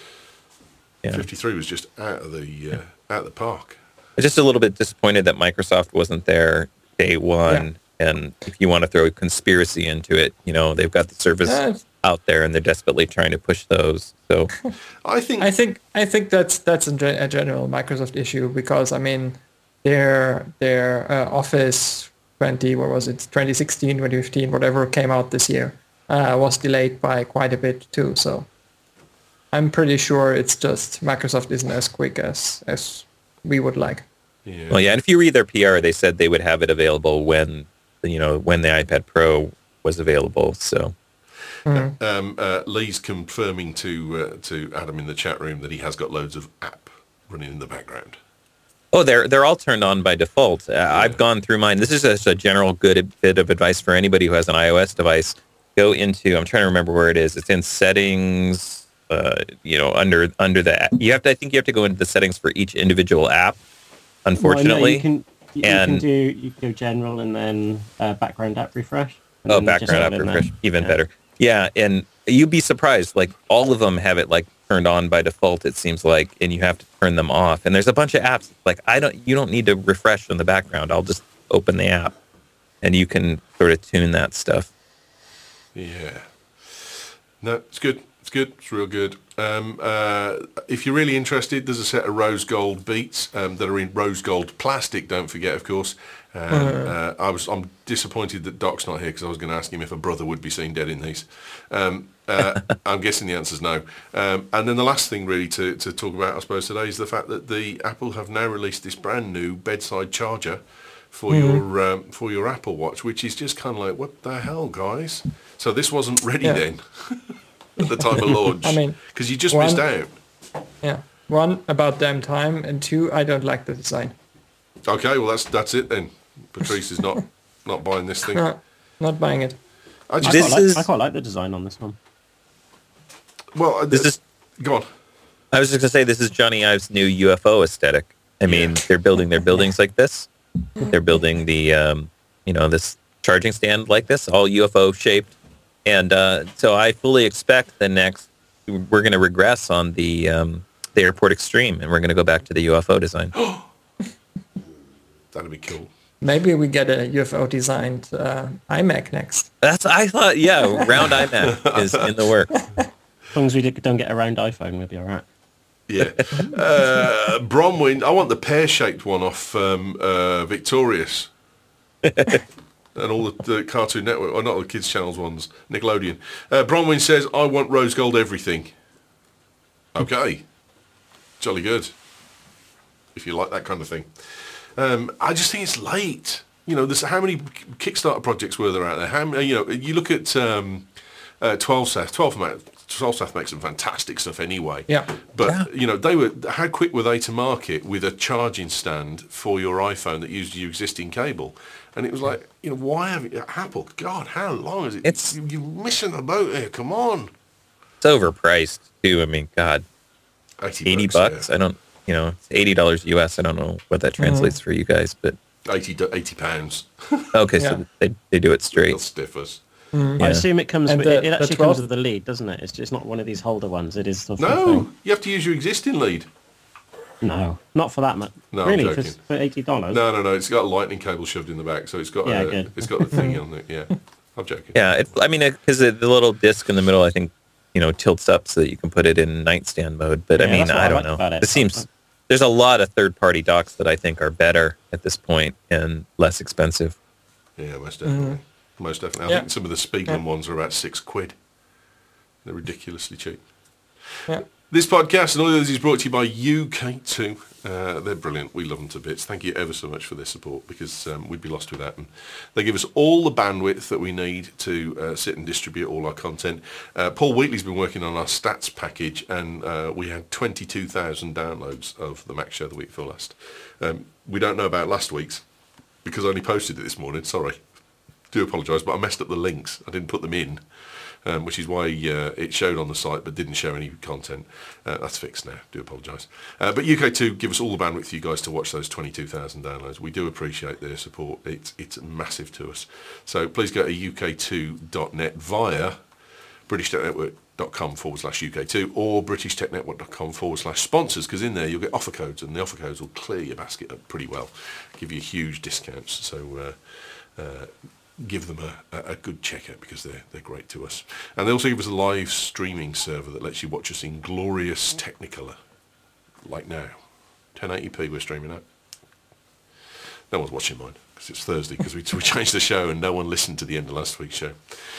Yeah. fifty-three was just out of the uh, out of the park. I'm just a little bit disappointed that Microsoft wasn't there day one. And if you want to throw a conspiracy into it, you know, they've got the service Uh, out there and they're desperately trying to push those. So I think I think I think that's that's a, gen- a general Microsoft issue because I mean their their uh, Office twenty, what was it, twenty sixteen, twenty fifteen, whatever came out this year uh, was delayed by quite a bit too. So I'm pretty sure it's just Microsoft isn't as quick as as we would like. yeah. well, yeah. And if you read their P R, they said they would have it available when, you know, when the iPad Pro was available. So Um, uh, Lee's confirming to uh, to Adam in the chat room that he has got loads of app running in the background. Oh, they're they're all turned on by default. Uh, I've gone through mine. This is just a general good bit of advice for anybody who has an iOS device. Go into, I'm trying to remember where it is. It's in settings. Uh, you know, under under the you have to. I think you have to go into the settings for each individual app. Unfortunately, well, no, you can you, you and- can do you can go general and then uh, background app refresh. and oh, then just background app add in refresh, there. even Yeah. better. Yeah, and you'd be surprised. Like all of them have it like turned on by default. It seems like, and you have to turn them off. And there's a bunch of apps like I don't. You don't need to refresh in the background. I'll just open the app, and you can sort of tune that stuff. Yeah. No, it's good. It's good. It's real good. Um, uh, if you're really interested, there's a set of rose gold beats um, that are in rose gold plastic. Don't forget, of course. Um, uh, I was. I'm disappointed that Doc's not here because I was going to ask him if a brother would be seen dead in these. Um, uh, I'm guessing the answer's no. Um, and then the last thing really to, to talk about, I suppose, today is the fact that the Apple have now released this brand new bedside charger for your um, for your Apple Watch, which is just kind of like, what the hell, guys? So this wasn't ready Yeah. then at the time of launch. I mean, because you just one- missed out. Yeah. One, about damn time, and two, I don't like the design. Okay, well that's that's it then. Patrice is not not buying this thing. No, not buying it. I I just, This quite, like, is- I quite like the design on this one. well, uh, This is. go on. I was just gonna say this is Johnny Ive's new U F O aesthetic. I mean, Yeah. they're building their buildings like this. They're building the, um, you know, this charging stand like this, all U F O shaped. And uh, so I fully expect the next, we're going to regress on the um, the Airport Extreme, and we're going to go back to the U F O design. That'd be cool. Maybe we get a U F O designed uh, iMac next. That's I thought. Yeah, round iMac is in the works. As long as we don't get a round iPhone, we'll be all right. Yeah. Uh, Bronwyn, I want the pear-shaped one off um, uh, Victorious. And all the, the Cartoon Network, or not the kids' channels ones, Nickelodeon. Uh, Bronwyn says, I want rose gold everything. Okay. Jolly good. If you like that kind of thing. Um, I just think it's late. You know, there's how many Kickstarter projects were there out there? How many, you know, you look at um, uh, twelve Seth, twelve twelve Seth makes some fantastic stuff anyway. Yeah. But, Yeah. you know, they were, how quick were they to market with a charging stand for your iPhone that used your existing cable? And it was like, you know, why have you, Apple, God, how long is it? It's- you, you're missing the boat here, come on. It's overpriced too. I mean, God, eighty bucks. Yeah. I don't. You know, it's eighty dollars U S. I don't know what that translates for you guys, but eighty, eighty pounds. okay, Yeah. so they they do it They'll straight. stiff us. I Yeah. assume it comes And with, the- it, it the actually twelve comes with the lead, doesn't it? It's just not one of these holder ones. It is the full No, thing. you have to use your existing lead. No, not for that much. No, I'm really, joking. for, for eighty dollars. No, no, no. It's got a lightning cable shoved in the back, so it's got Yeah, a, good. it's got the thing on it. Yeah, I'm joking. Yeah, it's, I mean, because the little disc in the middle, I think, you know, tilts up so that you can put it in nightstand mode. But I Yeah, mean, that's what I I don't like know. about it. It seems there's a lot of third-party docks that I think are better at this point and less expensive. Yeah, most definitely. Most definitely. I Yeah. think some of the Spiegel ones are about six quid. They're ridiculously cheap. Yeah. This podcast and all of this is brought to you by U K two. Uh, they're brilliant. We love them to bits. Thank you ever so much for their support because um, we'd be lost without them. They give us all the bandwidth that we need to uh, sit and distribute all our content. Uh, Paul Wheatley's been working on our stats package and uh, we had twenty-two thousand downloads of the Mac Show the week before last. Um, we don't know about last week's because I only posted it this morning. Sorry. Do apologise, but I messed up the links. I didn't put them in. Um, which is why uh, it showed on the site but didn't show any content. Uh, that's fixed now. Do apologise. Uh, but U K two give us all the bandwidth for you guys to watch those twenty-two thousand downloads. We do appreciate their support. It's it's massive to us. So please go to U K two dot net via british tech network dot com forward slash U K two or british tech network dot com forward slash sponsors because in there you'll get offer codes and the offer codes will clear your basket up pretty well. Give you huge discounts. So uh, uh, give them a, a good check out because they're they're great to us. And they also give us a live streaming server that lets you watch us in glorious Technicolor, like now. ten eighty p we're streaming out. No one's watching mine because it's Thursday because we, we changed the show and no one listened to the end of last week's show.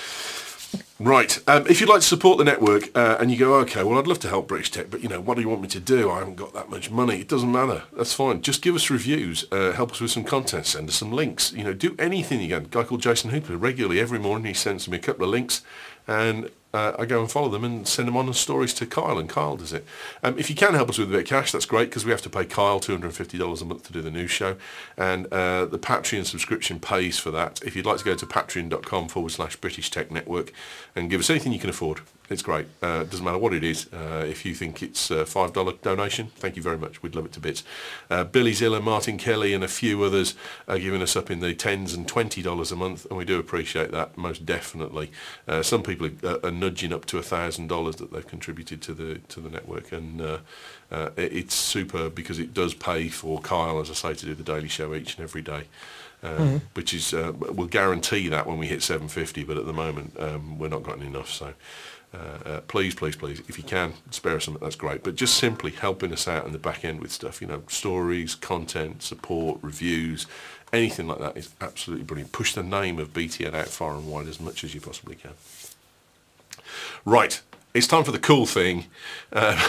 Right, um, if you'd like to support the network uh, and you go, okay, well, I'd love to help British Tech, but, you know, what do you want me to do? I haven't got that much money. It doesn't matter. That's fine. Just give us reviews, uh, help us with some content, send us some links. You know, do anything you can. A guy called Jason Hooper, regularly, every morning, he sends me a couple of links and uh, I go and follow them and send them on as stories to Kyle, and Kyle does it. Um, if you can help us with a bit of cash, that's great, because we have to pay Kyle two hundred fifty dollars a month to do the news show, and uh, the Patreon subscription pays for that. If you'd like to go to patreon.com forward slash British Tech Network and give us anything you can afford, it's great. Uh, it doesn't matter what it is. Uh, if you think it's a five dollar donation, thank you very much. We'd love it to bits. Uh, Billy Zilla, Martin Kelly, and a few others are giving us up in the tens and twenty dollars a month, and we do appreciate that, most definitely. Uh, some people are, are nudging up to one thousand dollars that they've contributed to the to the network, and uh, uh, it, it's super because it does pay for Kyle, as I say, to do the daily show each and every day. Uh, mm-hmm. Which is, uh, we'll guarantee that when we hit seven fifty, but at the moment um, we're not getting enough, so uh, uh, please, please, please, if you can, spare us something, that's great. But just simply helping us out in the back end with stuff, you know, stories, content, support, reviews, anything like that is absolutely brilliant. Push the name of B T N out far and wide as much as you possibly can. Right, it's time for the cool thing. Uh,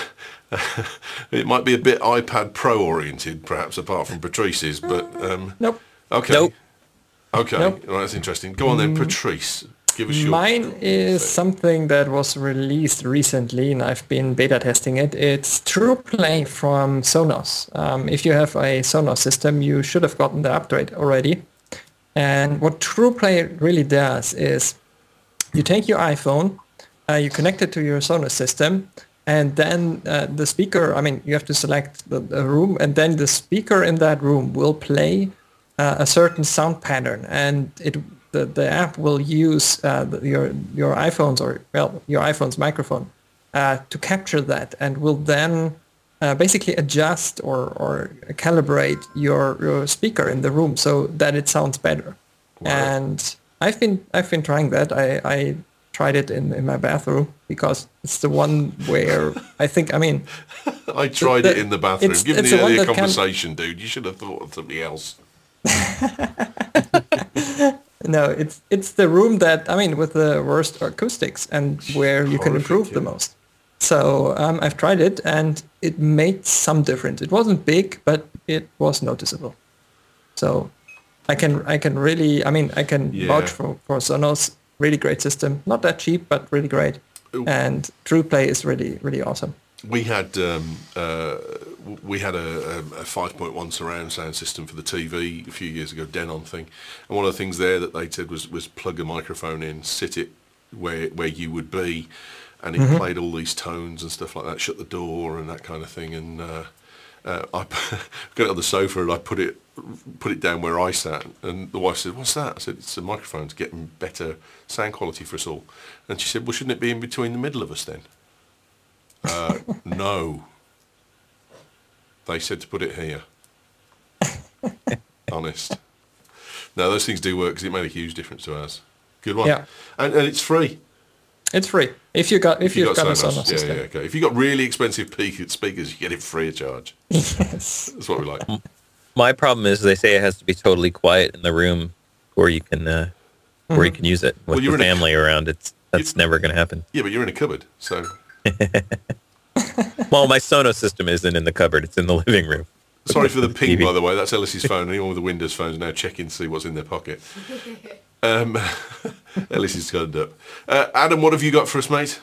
it might be a bit iPad Pro oriented, perhaps, apart from Patrice's, but... Um, Nope. Okay. Nope. Okay. Nope. All right, that's interesting. Go on then, Patrice. Give us your... Mine is something that was released recently, and I've been beta testing it. It's TruePlay from Sonos. Um, if you have a Sonos system, you should have gotten the upgrade already. And what TruePlay really does is you take your iPhone, uh, you connect it to your Sonos system, and then uh, the speaker, I mean, you have to select the, the room, and then the speaker in that room will play uh, a certain sound pattern, and it the, the app will use uh, the, your your iPhone's or well your iPhone's microphone uh, to capture that, and will then uh, basically adjust or, or calibrate your, your speaker in the room so that it sounds better. Wow. And I've been I've been trying that. I, I tried it in, in my bathroom because it's the one where I think I mean I tried the, it in the bathroom. it's- Given it's the the one earlier that can- conversation, dude, you should have thought of something else. no, it's it's the room that I mean with the worst acoustics and where you can Horrific, improve the yeah. most. So um, I've tried it and it made some difference. It wasn't big, but it was noticeable. So I can I can really I mean I can Yeah. vouch for, for Sonos. Really great system. Not that cheap, but really great. And TruePlay is really really awesome. We had um, uh, we had a, a five point one surround sound system for the T V a few years ago, Denon thing, and one of the things there that they said was was plug a microphone in, sit it where where you would be, and it Mm-hmm. played all these tones and stuff like that. Shut the door and that kind of thing, and uh, uh, I got it on the sofa and I put it put it down where I sat, and the wife said, "What's that?" I said, "It's a microphone to get better sound quality for us all," and she said, "Well, shouldn't it be in between the middle of us then?" Uh, no. They said to put it here. Honest. No, those things do work because it made a huge difference to ours. Good one. Yeah. And, and it's free. It's free if you got if, you you've got, a Sonos. Sonos Yeah, system. yeah, okay. If you've got really expensive peak- speakers, you get it free of charge. Yes. That's what we like. My problem is they say it has to be totally quiet in the room before you can uh, before you can use it. With Well, you're the in a- family around, it's that's never going to happen. Yeah, but you're in a cupboard, so... Well, my Sonos system isn't in the cupboard; it's in the living room. Sorry for the ping, T V. by the way. That's Ellis's phone. Anyone with a Windows phone is now checking to see what's in their pocket. Um, Ellis is turned up. Uh, Adam, what have you got for us, mate?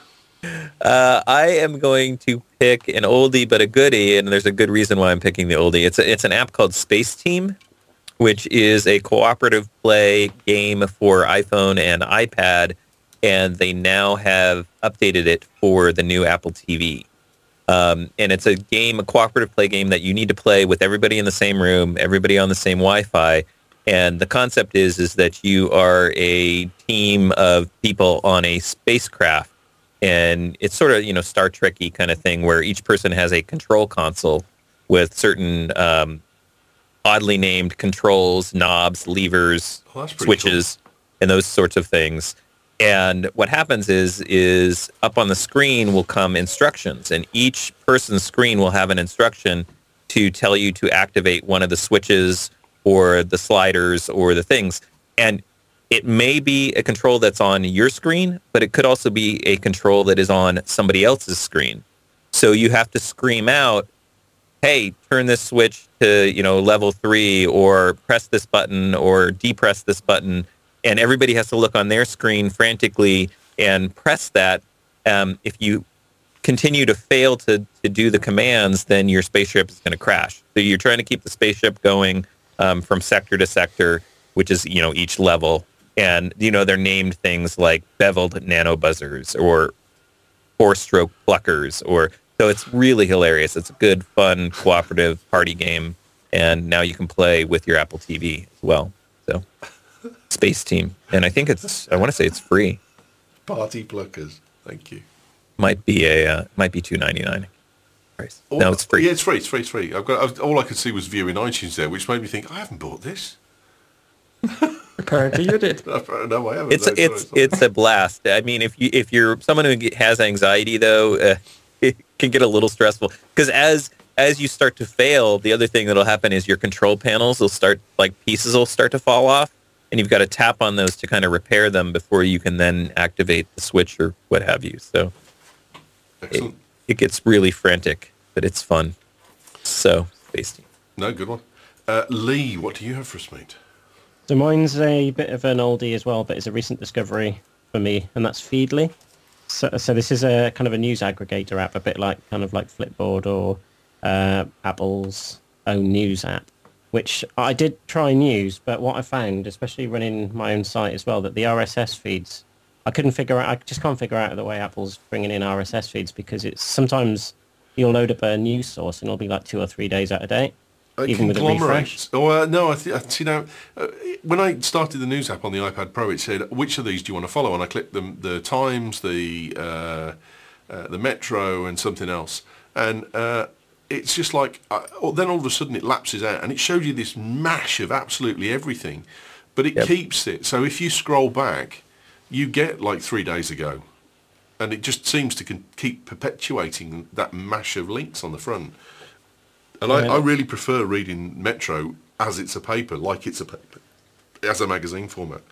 Uh, I am going to pick an oldie but a goodie, and there's a good reason why I'm picking the oldie. It's a, it's an app called Space Team, which is a cooperative play game for iPhone and iPad, and they now have updated it for the new Apple T V. Um, and it's a game, a cooperative play game that you need to play with everybody in the same room, everybody on the same Wi-Fi. And the concept is is that you are a team of people on a spacecraft, and it's sort of, you know, Star Trek-y kind of thing where each person has a control console with certain um, oddly named controls, knobs, levers, Oh, that's pretty switches, and those sorts of things. And what happens is, is up on the screen will come instructions, and each person's screen will have an instruction to tell you to activate one of the switches or the sliders or the things. And it may be a control that's on your screen, but it could also be a control that is on somebody else's screen. So you have to scream out, hey, turn this switch to, you know, level three, or press this button or depress this button. And everybody has to look on their screen frantically and press that. Um, if you continue to fail to, to do the commands, then your spaceship is going to crash. So you're trying to keep the spaceship going um, from sector to sector, which is, you know, each level. And, you know, they're named things like beveled nano buzzers or four-stroke pluckers. Or so it's really hilarious. It's a good, fun, cooperative party game. And now you can play with your Apple T V as well. So Space Team. And I think it's, I want to say it's free. Party pluckers. Thank you. Might be a, uh, might be two ninety-nine. No, it's free. Yeah, it's free. It's free. It's free. I've got I've, all I could see was viewing iTunes there, which made me think I haven't bought this. Apparently you did. No, I haven't. It's No, it's sorry, it's a blast. I mean, if you if you're someone who has anxiety, though, uh, it can get a little stressful because as as you start to fail, the other thing that'll happen is your control panels will start, like pieces will start to fall off, and you've got to tap on those to kind of repair them before you can then activate the switch or what have you. So it, Excellent. it gets really frantic, but it's fun. So Space Team. No, good one. Uh, Lee, what do you have for us, mate? So mine's a bit of an oldie as well, but it's a recent discovery for me, and that's Feedly. So, so this is a kind of a news aggregator app, a bit like kind of like Flipboard or uh, Apple's own news app, which I did try and use, but what I found, especially running my own site as well, that the R S S feeds, I couldn't figure out, I just can't figure out the way Apple's bringing in R S S feeds, because it's sometimes you'll load up a news source and it'll be like two or three days out of date. Uh, Even with a refresh? Oh, uh, no, I th- you know, uh, when I started the news app on the iPad Pro, it said, which of these do you want to follow? And I clicked the, the Times, the uh, uh, the Metro, and something else. And uh, it's just like, uh, oh, then all of a sudden it lapses out and it shows you this mash of absolutely everything, but it Yep. keeps it. So if you scroll back, you get like three days ago, and it just seems to con- keep perpetuating that mash of links on the front. And I, Yeah. I really prefer reading Metro as it's a paper, like it's a paper, as a magazine format.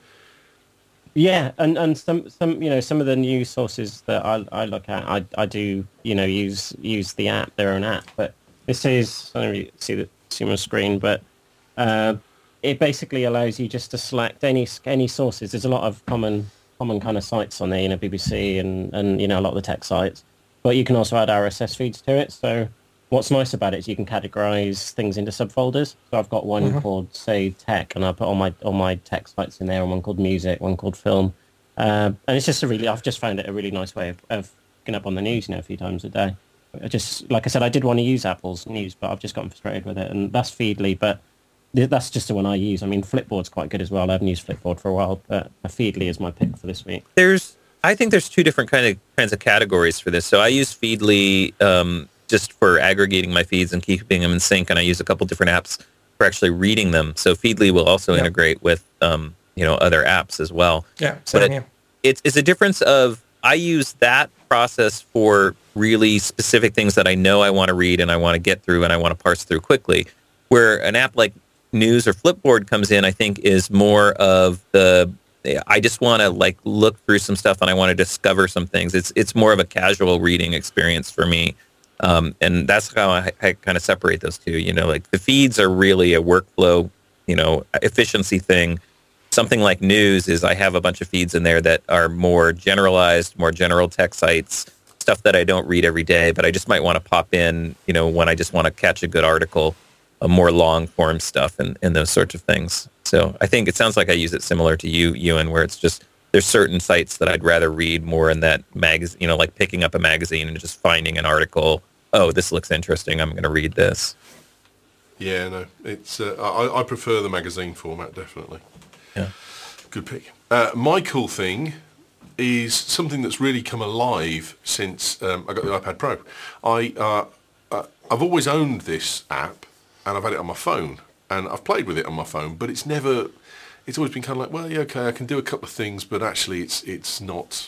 Yeah, and, and some, some you know some of the news sources that I, I look at, I, I do you know use use the app, their own app. But this is I don't really see the see my screen, but uh, it basically allows you just to select any any sources. There's a lot of common common kind of sites on there, you know, B B C and, and you know a lot of the tech sites. But you can also add R S S feeds to it. So what's nice about it is you can categorize things into subfolders. So I've got one Mm-hmm. called, say, tech, and I put all my all my tech sites in there, and one called music, one called film. Uh, and it's just a really, I've just found it a really nice way of, of picking up on the news, you know, a few times a day. I just, like I said, I did want to use Apple's news, but I've just gotten frustrated with it, and that's Feedly, but th- that's just the one I use. I mean, Flipboard's quite good as well. I haven't used Flipboard for a while, but Feedly is my pick for this week. There's, I think there's two different kind of kinds of categories for this. So I use Feedly um, just for aggregating my feeds and keeping them in sync, and I use a couple different apps for actually reading them. So Feedly will also Yeah. integrate with um, you know other apps as well. Yeah, same But here. it's it's a difference of I use that process for really specific things that I know I want to read and I want to get through and I want to parse through quickly. Where an app like News or Flipboard comes in, I think is more of the I just want to like look through some stuff and I want to discover some things. It's it's more of a casual reading experience for me. Um, and that's how I, I kind of separate those two. You know, like the feeds are really a workflow, you know, efficiency thing. Something like News is I have a bunch of feeds in there that are more generalized, more general tech sites, stuff that I don't read every day, but I just might want to pop in, you know, when I just want to catch a good article, a more long form stuff and, and those sorts of things. So I think it sounds like I use it similar to you, Ewan, where it's just there's certain sites that I'd rather read more in that magazine, you know, like picking up a magazine and just finding an article. Oh, this looks interesting. I'm going to read this. Yeah, no, it's uh, I, I prefer the magazine format, definitely. Yeah. Good pick. Uh, my cool thing is something that's really come alive since um, I got the iPad Pro. I uh, uh, I've always owned this app, and I've had it on my phone, and I've played with it on my phone, but it's never. It's always been kind of like, well, yeah, okay, I can do a couple of things, but actually, it's it's not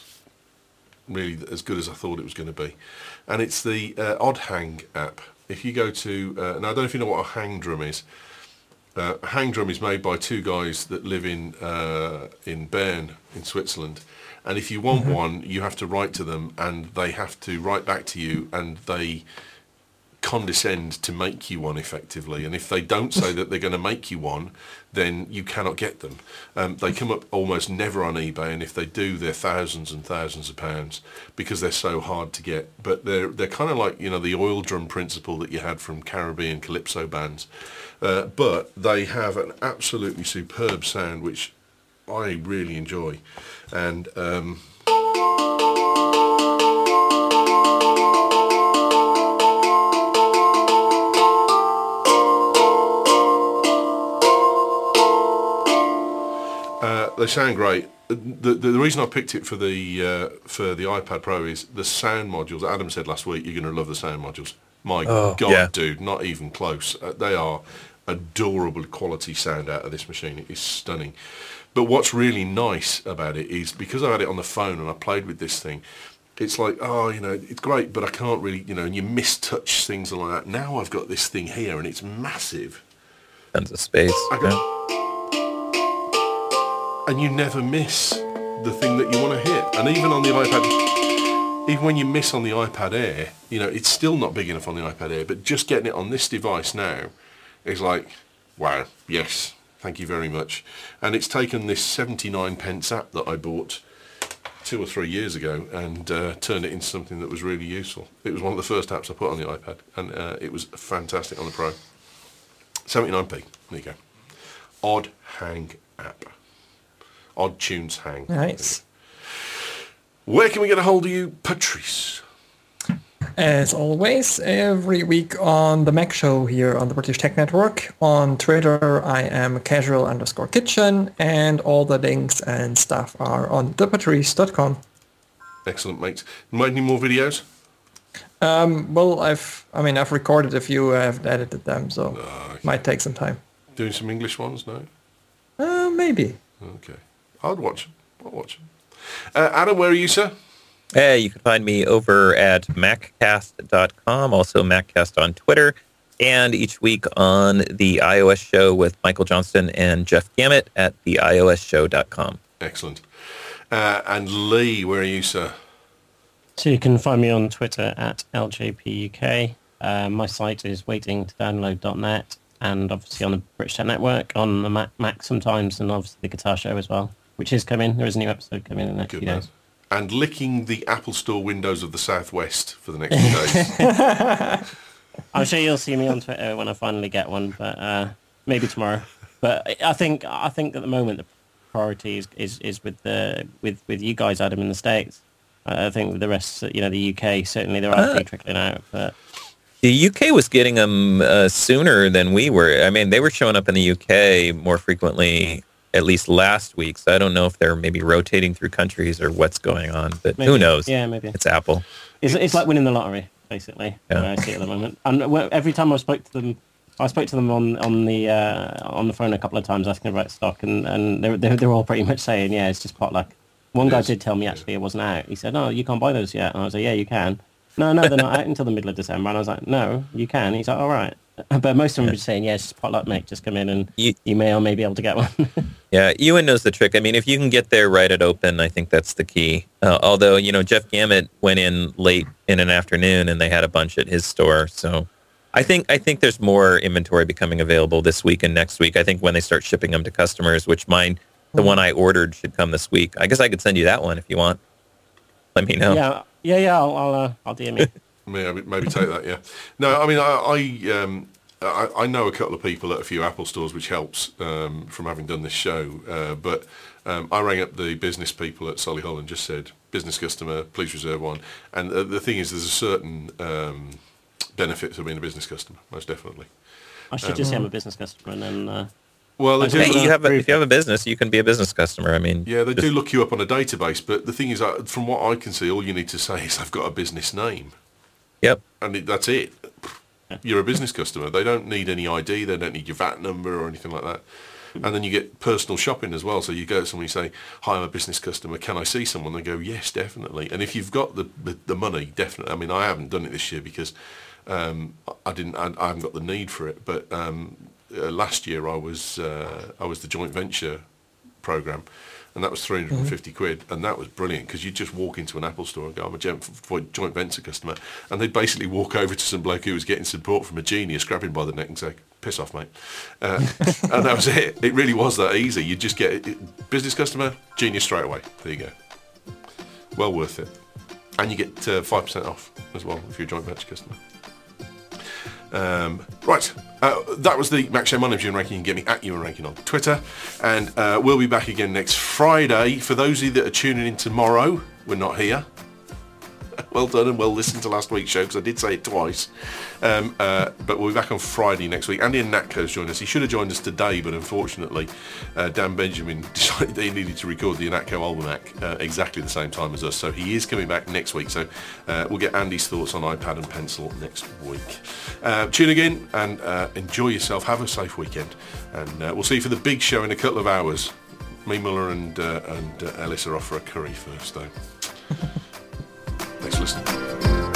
really as good as I thought it was going to be. And it's the uh, Odd Hang app. If you go to, uh, now I don't know if you know what a hang drum is. Uh, a hang drum is made by two guys that live in uh, in Bern in Switzerland. And if you want Mm-hmm. one, you have to write to them, and they have to write back to you, and they condescend to make you one effectively. And if they don't say that they're going to make you one, then you cannot get them. Um, they come up almost never on eBay, and if they do, they're thousands and thousands of pounds because they're so hard to get. But they're they're kind of like, you know, the oil drum principle that you had from Caribbean calypso bands. Uh, but they have an absolutely superb sound, which I really enjoy. And um, Uh, they sound great. The, the the reason I picked it for the uh, for the iPad Pro is the sound modules. Adam said last week you're going to love the sound modules. My Oh, God, yeah. dude, not even close. Uh, they are adorable quality sound out of this machine. It is stunning. But what's really nice about it is because I had it on the phone and I played with this thing, it's like, oh, you know, it's great, but I can't really, you know, and you mistouch things like that. Now I've got this thing here and it's massive. Tons of space. I Yeah. got, and you never miss the thing that you want to hit. And even on the iPad, even when you miss on the iPad Air, you know, it's still not big enough on the iPad Air, but just getting it on this device now is like, wow, yes, thank you very much. And it's taken this seventy-nine pence app that I bought two or three years ago and uh, turned it into something that was really useful. It was one of the first apps I put on the iPad, and uh, it was fantastic on the Pro. seventy-nine p, there you go. Odd Hang app. Odd Tunes Hang. Nice. Where can we get a hold of you, Patrice? As always, every week on the Mac Show here on the British Tech Network. On Twitter, I am casual underscore kitchen, and all the links and stuff are on the patrice dot com. Excellent, mate. Made any more videos? Um, well, I've, I mean, I've recorded a few, I haven't edited them, so Oh, okay. might take some time. Doing some English ones, no? Uh, maybe. Okay. I'd watch them. I'll watch them. Uh, Adam, where are you, sir? Hey, you can find me over at maccast dot com, also Maccast on Twitter, and each week on the iOS Show with Michael Johnston and Jeff Gamet at the i o s show dot com. Excellent. Uh, and Lee, where are you, sir? So you can find me on Twitter at L J P U K. Uh, my site is waiting to download dot net, and obviously on the British Tech Network, on the Mac, Mac sometimes, and obviously the Guitar Show as well, which is coming. There is a new episode coming in the next Good few man. days. And licking the Apple Store windows of the Southwest for the next few days. I'm sure you'll see me on Twitter when I finally get one, but uh, maybe tomorrow. But I think I think at the moment the priority is, is, is with the with, with you guys, Adam, in the States. I think with the rest, you know, the U K certainly there are a few trickling out, but The U K was getting them uh, sooner than we were. I mean, they were showing up in the U K more frequently, at least last week. So I don't know if they're maybe rotating through countries or what's going on, but maybe. who knows? Yeah, maybe. It's Apple. It's, it's like winning the lottery, basically. Yeah. The way I see it at the moment. And wh- every time I spoke to them, I spoke to them on on the uh, on the phone a couple of times asking about stock, and and they're they're, they're all pretty much saying, yeah, it's just potluck. One guy Yes. did tell me actually it wasn't out. He said, "Oh, you can't buy those yet." And I was like, "Yeah, you can." No, no, they're not out until the middle of December. And I was like, "No, you can." He's like, "All right." But most of them were just saying, "Yeah, it's just potluck, mate. Just come in and You- you may or may be able to get one." Yeah, Ewan knows the trick. I mean, if you can get there right at open, I think that's the key. Uh, although, you know, Jeff Gamet went in late in an afternoon and they had a bunch at his store. So I think I think there's more inventory becoming available this week and next week. I think when they start shipping them to customers, which mine, the one I ordered should come this week. I guess I could send you that one if you want. Let me know. yeah, yeah, yeah. I'll I'll, uh, I'll D M you. Maybe, maybe take that, yeah. No, I mean, I I, um, I I know a couple of people at a few Apple stores, which helps um, from having done this show. Uh, but um, I rang up the business people at Solihull and just said, business customer, please reserve one. And uh, the thing is, there's a certain um, benefit to being a business customer, most definitely. I should just say I'm a business customer, and then uh, Well, they do, Hey, you have a, Proof if you have a business, you can be a business customer. I mean, yeah, they just- do look you up on a database. But the thing is, uh, from what I can see, all you need to say is, I've got a business name. Yep. And it, that's it. You're a business customer. They don't need any I D. They don't need your V A T number or anything like that. And then you get personal shopping as well. So you go to someone, you say, "Hi, I'm a business customer. Can I see someone?" They go, "Yes, definitely." And if you've got the the, the money, definitely. I mean, I haven't done it this year because um, I didn't. I, I haven't got the need for it. But um, uh, last year I was uh, I was the joint venture program. And that was three hundred fifty quid, and that was brilliant because you just walk into an Apple store and go, "I'm a joint joint venture customer," and they'd basically walk over to some bloke who was getting support from a genius, grab him by the neck and say, "Piss off, mate," uh, and that was it. It really was that easy. You just get it, business customer, genius straight away. There you go. Well worth it, and you get uh, five percent off as well if you're a joint venture customer. Um, right, uh, that was the Mac Show. My name's Ewan Rankin. You can get me at Ewan Rankin on Twitter. And uh, we'll be back again next Friday. For those of you that are tuning in tomorrow, we're not here. Well done and well listened to last week's show because I did say it twice. Um, uh, but we'll be back on Friday next week. Andy and Natco's joined us. He should have joined us today, but unfortunately, uh, Dan Benjamin decided that he needed to record the Natco Almanac uh, exactly the same time as us. So he is coming back next week. So uh, we'll get Andy's thoughts on iPad and pencil next week. Uh, tune again and uh, enjoy yourself. Have a safe weekend. And uh, we'll see you for the big show in a couple of hours. Me, Muller and, uh, and uh, Ellis are off for a curry first, though. Thanks for listening.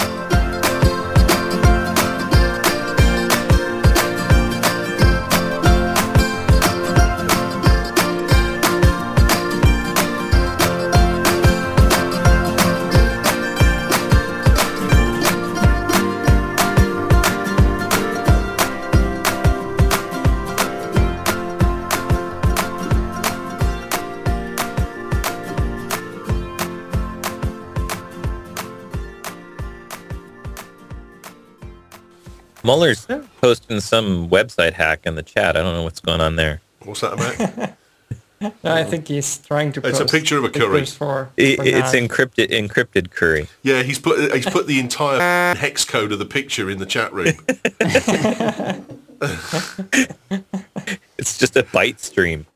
Muller's posting some website hack in the chat. I don't know what's going on there. What's that about? I think he's trying to. It's a post picture of a curry. pictures For, It, for it's that. encrypted, encrypted curry. Yeah, he's put he's put the entire hex code of the picture in the chat room. It's just a byte stream.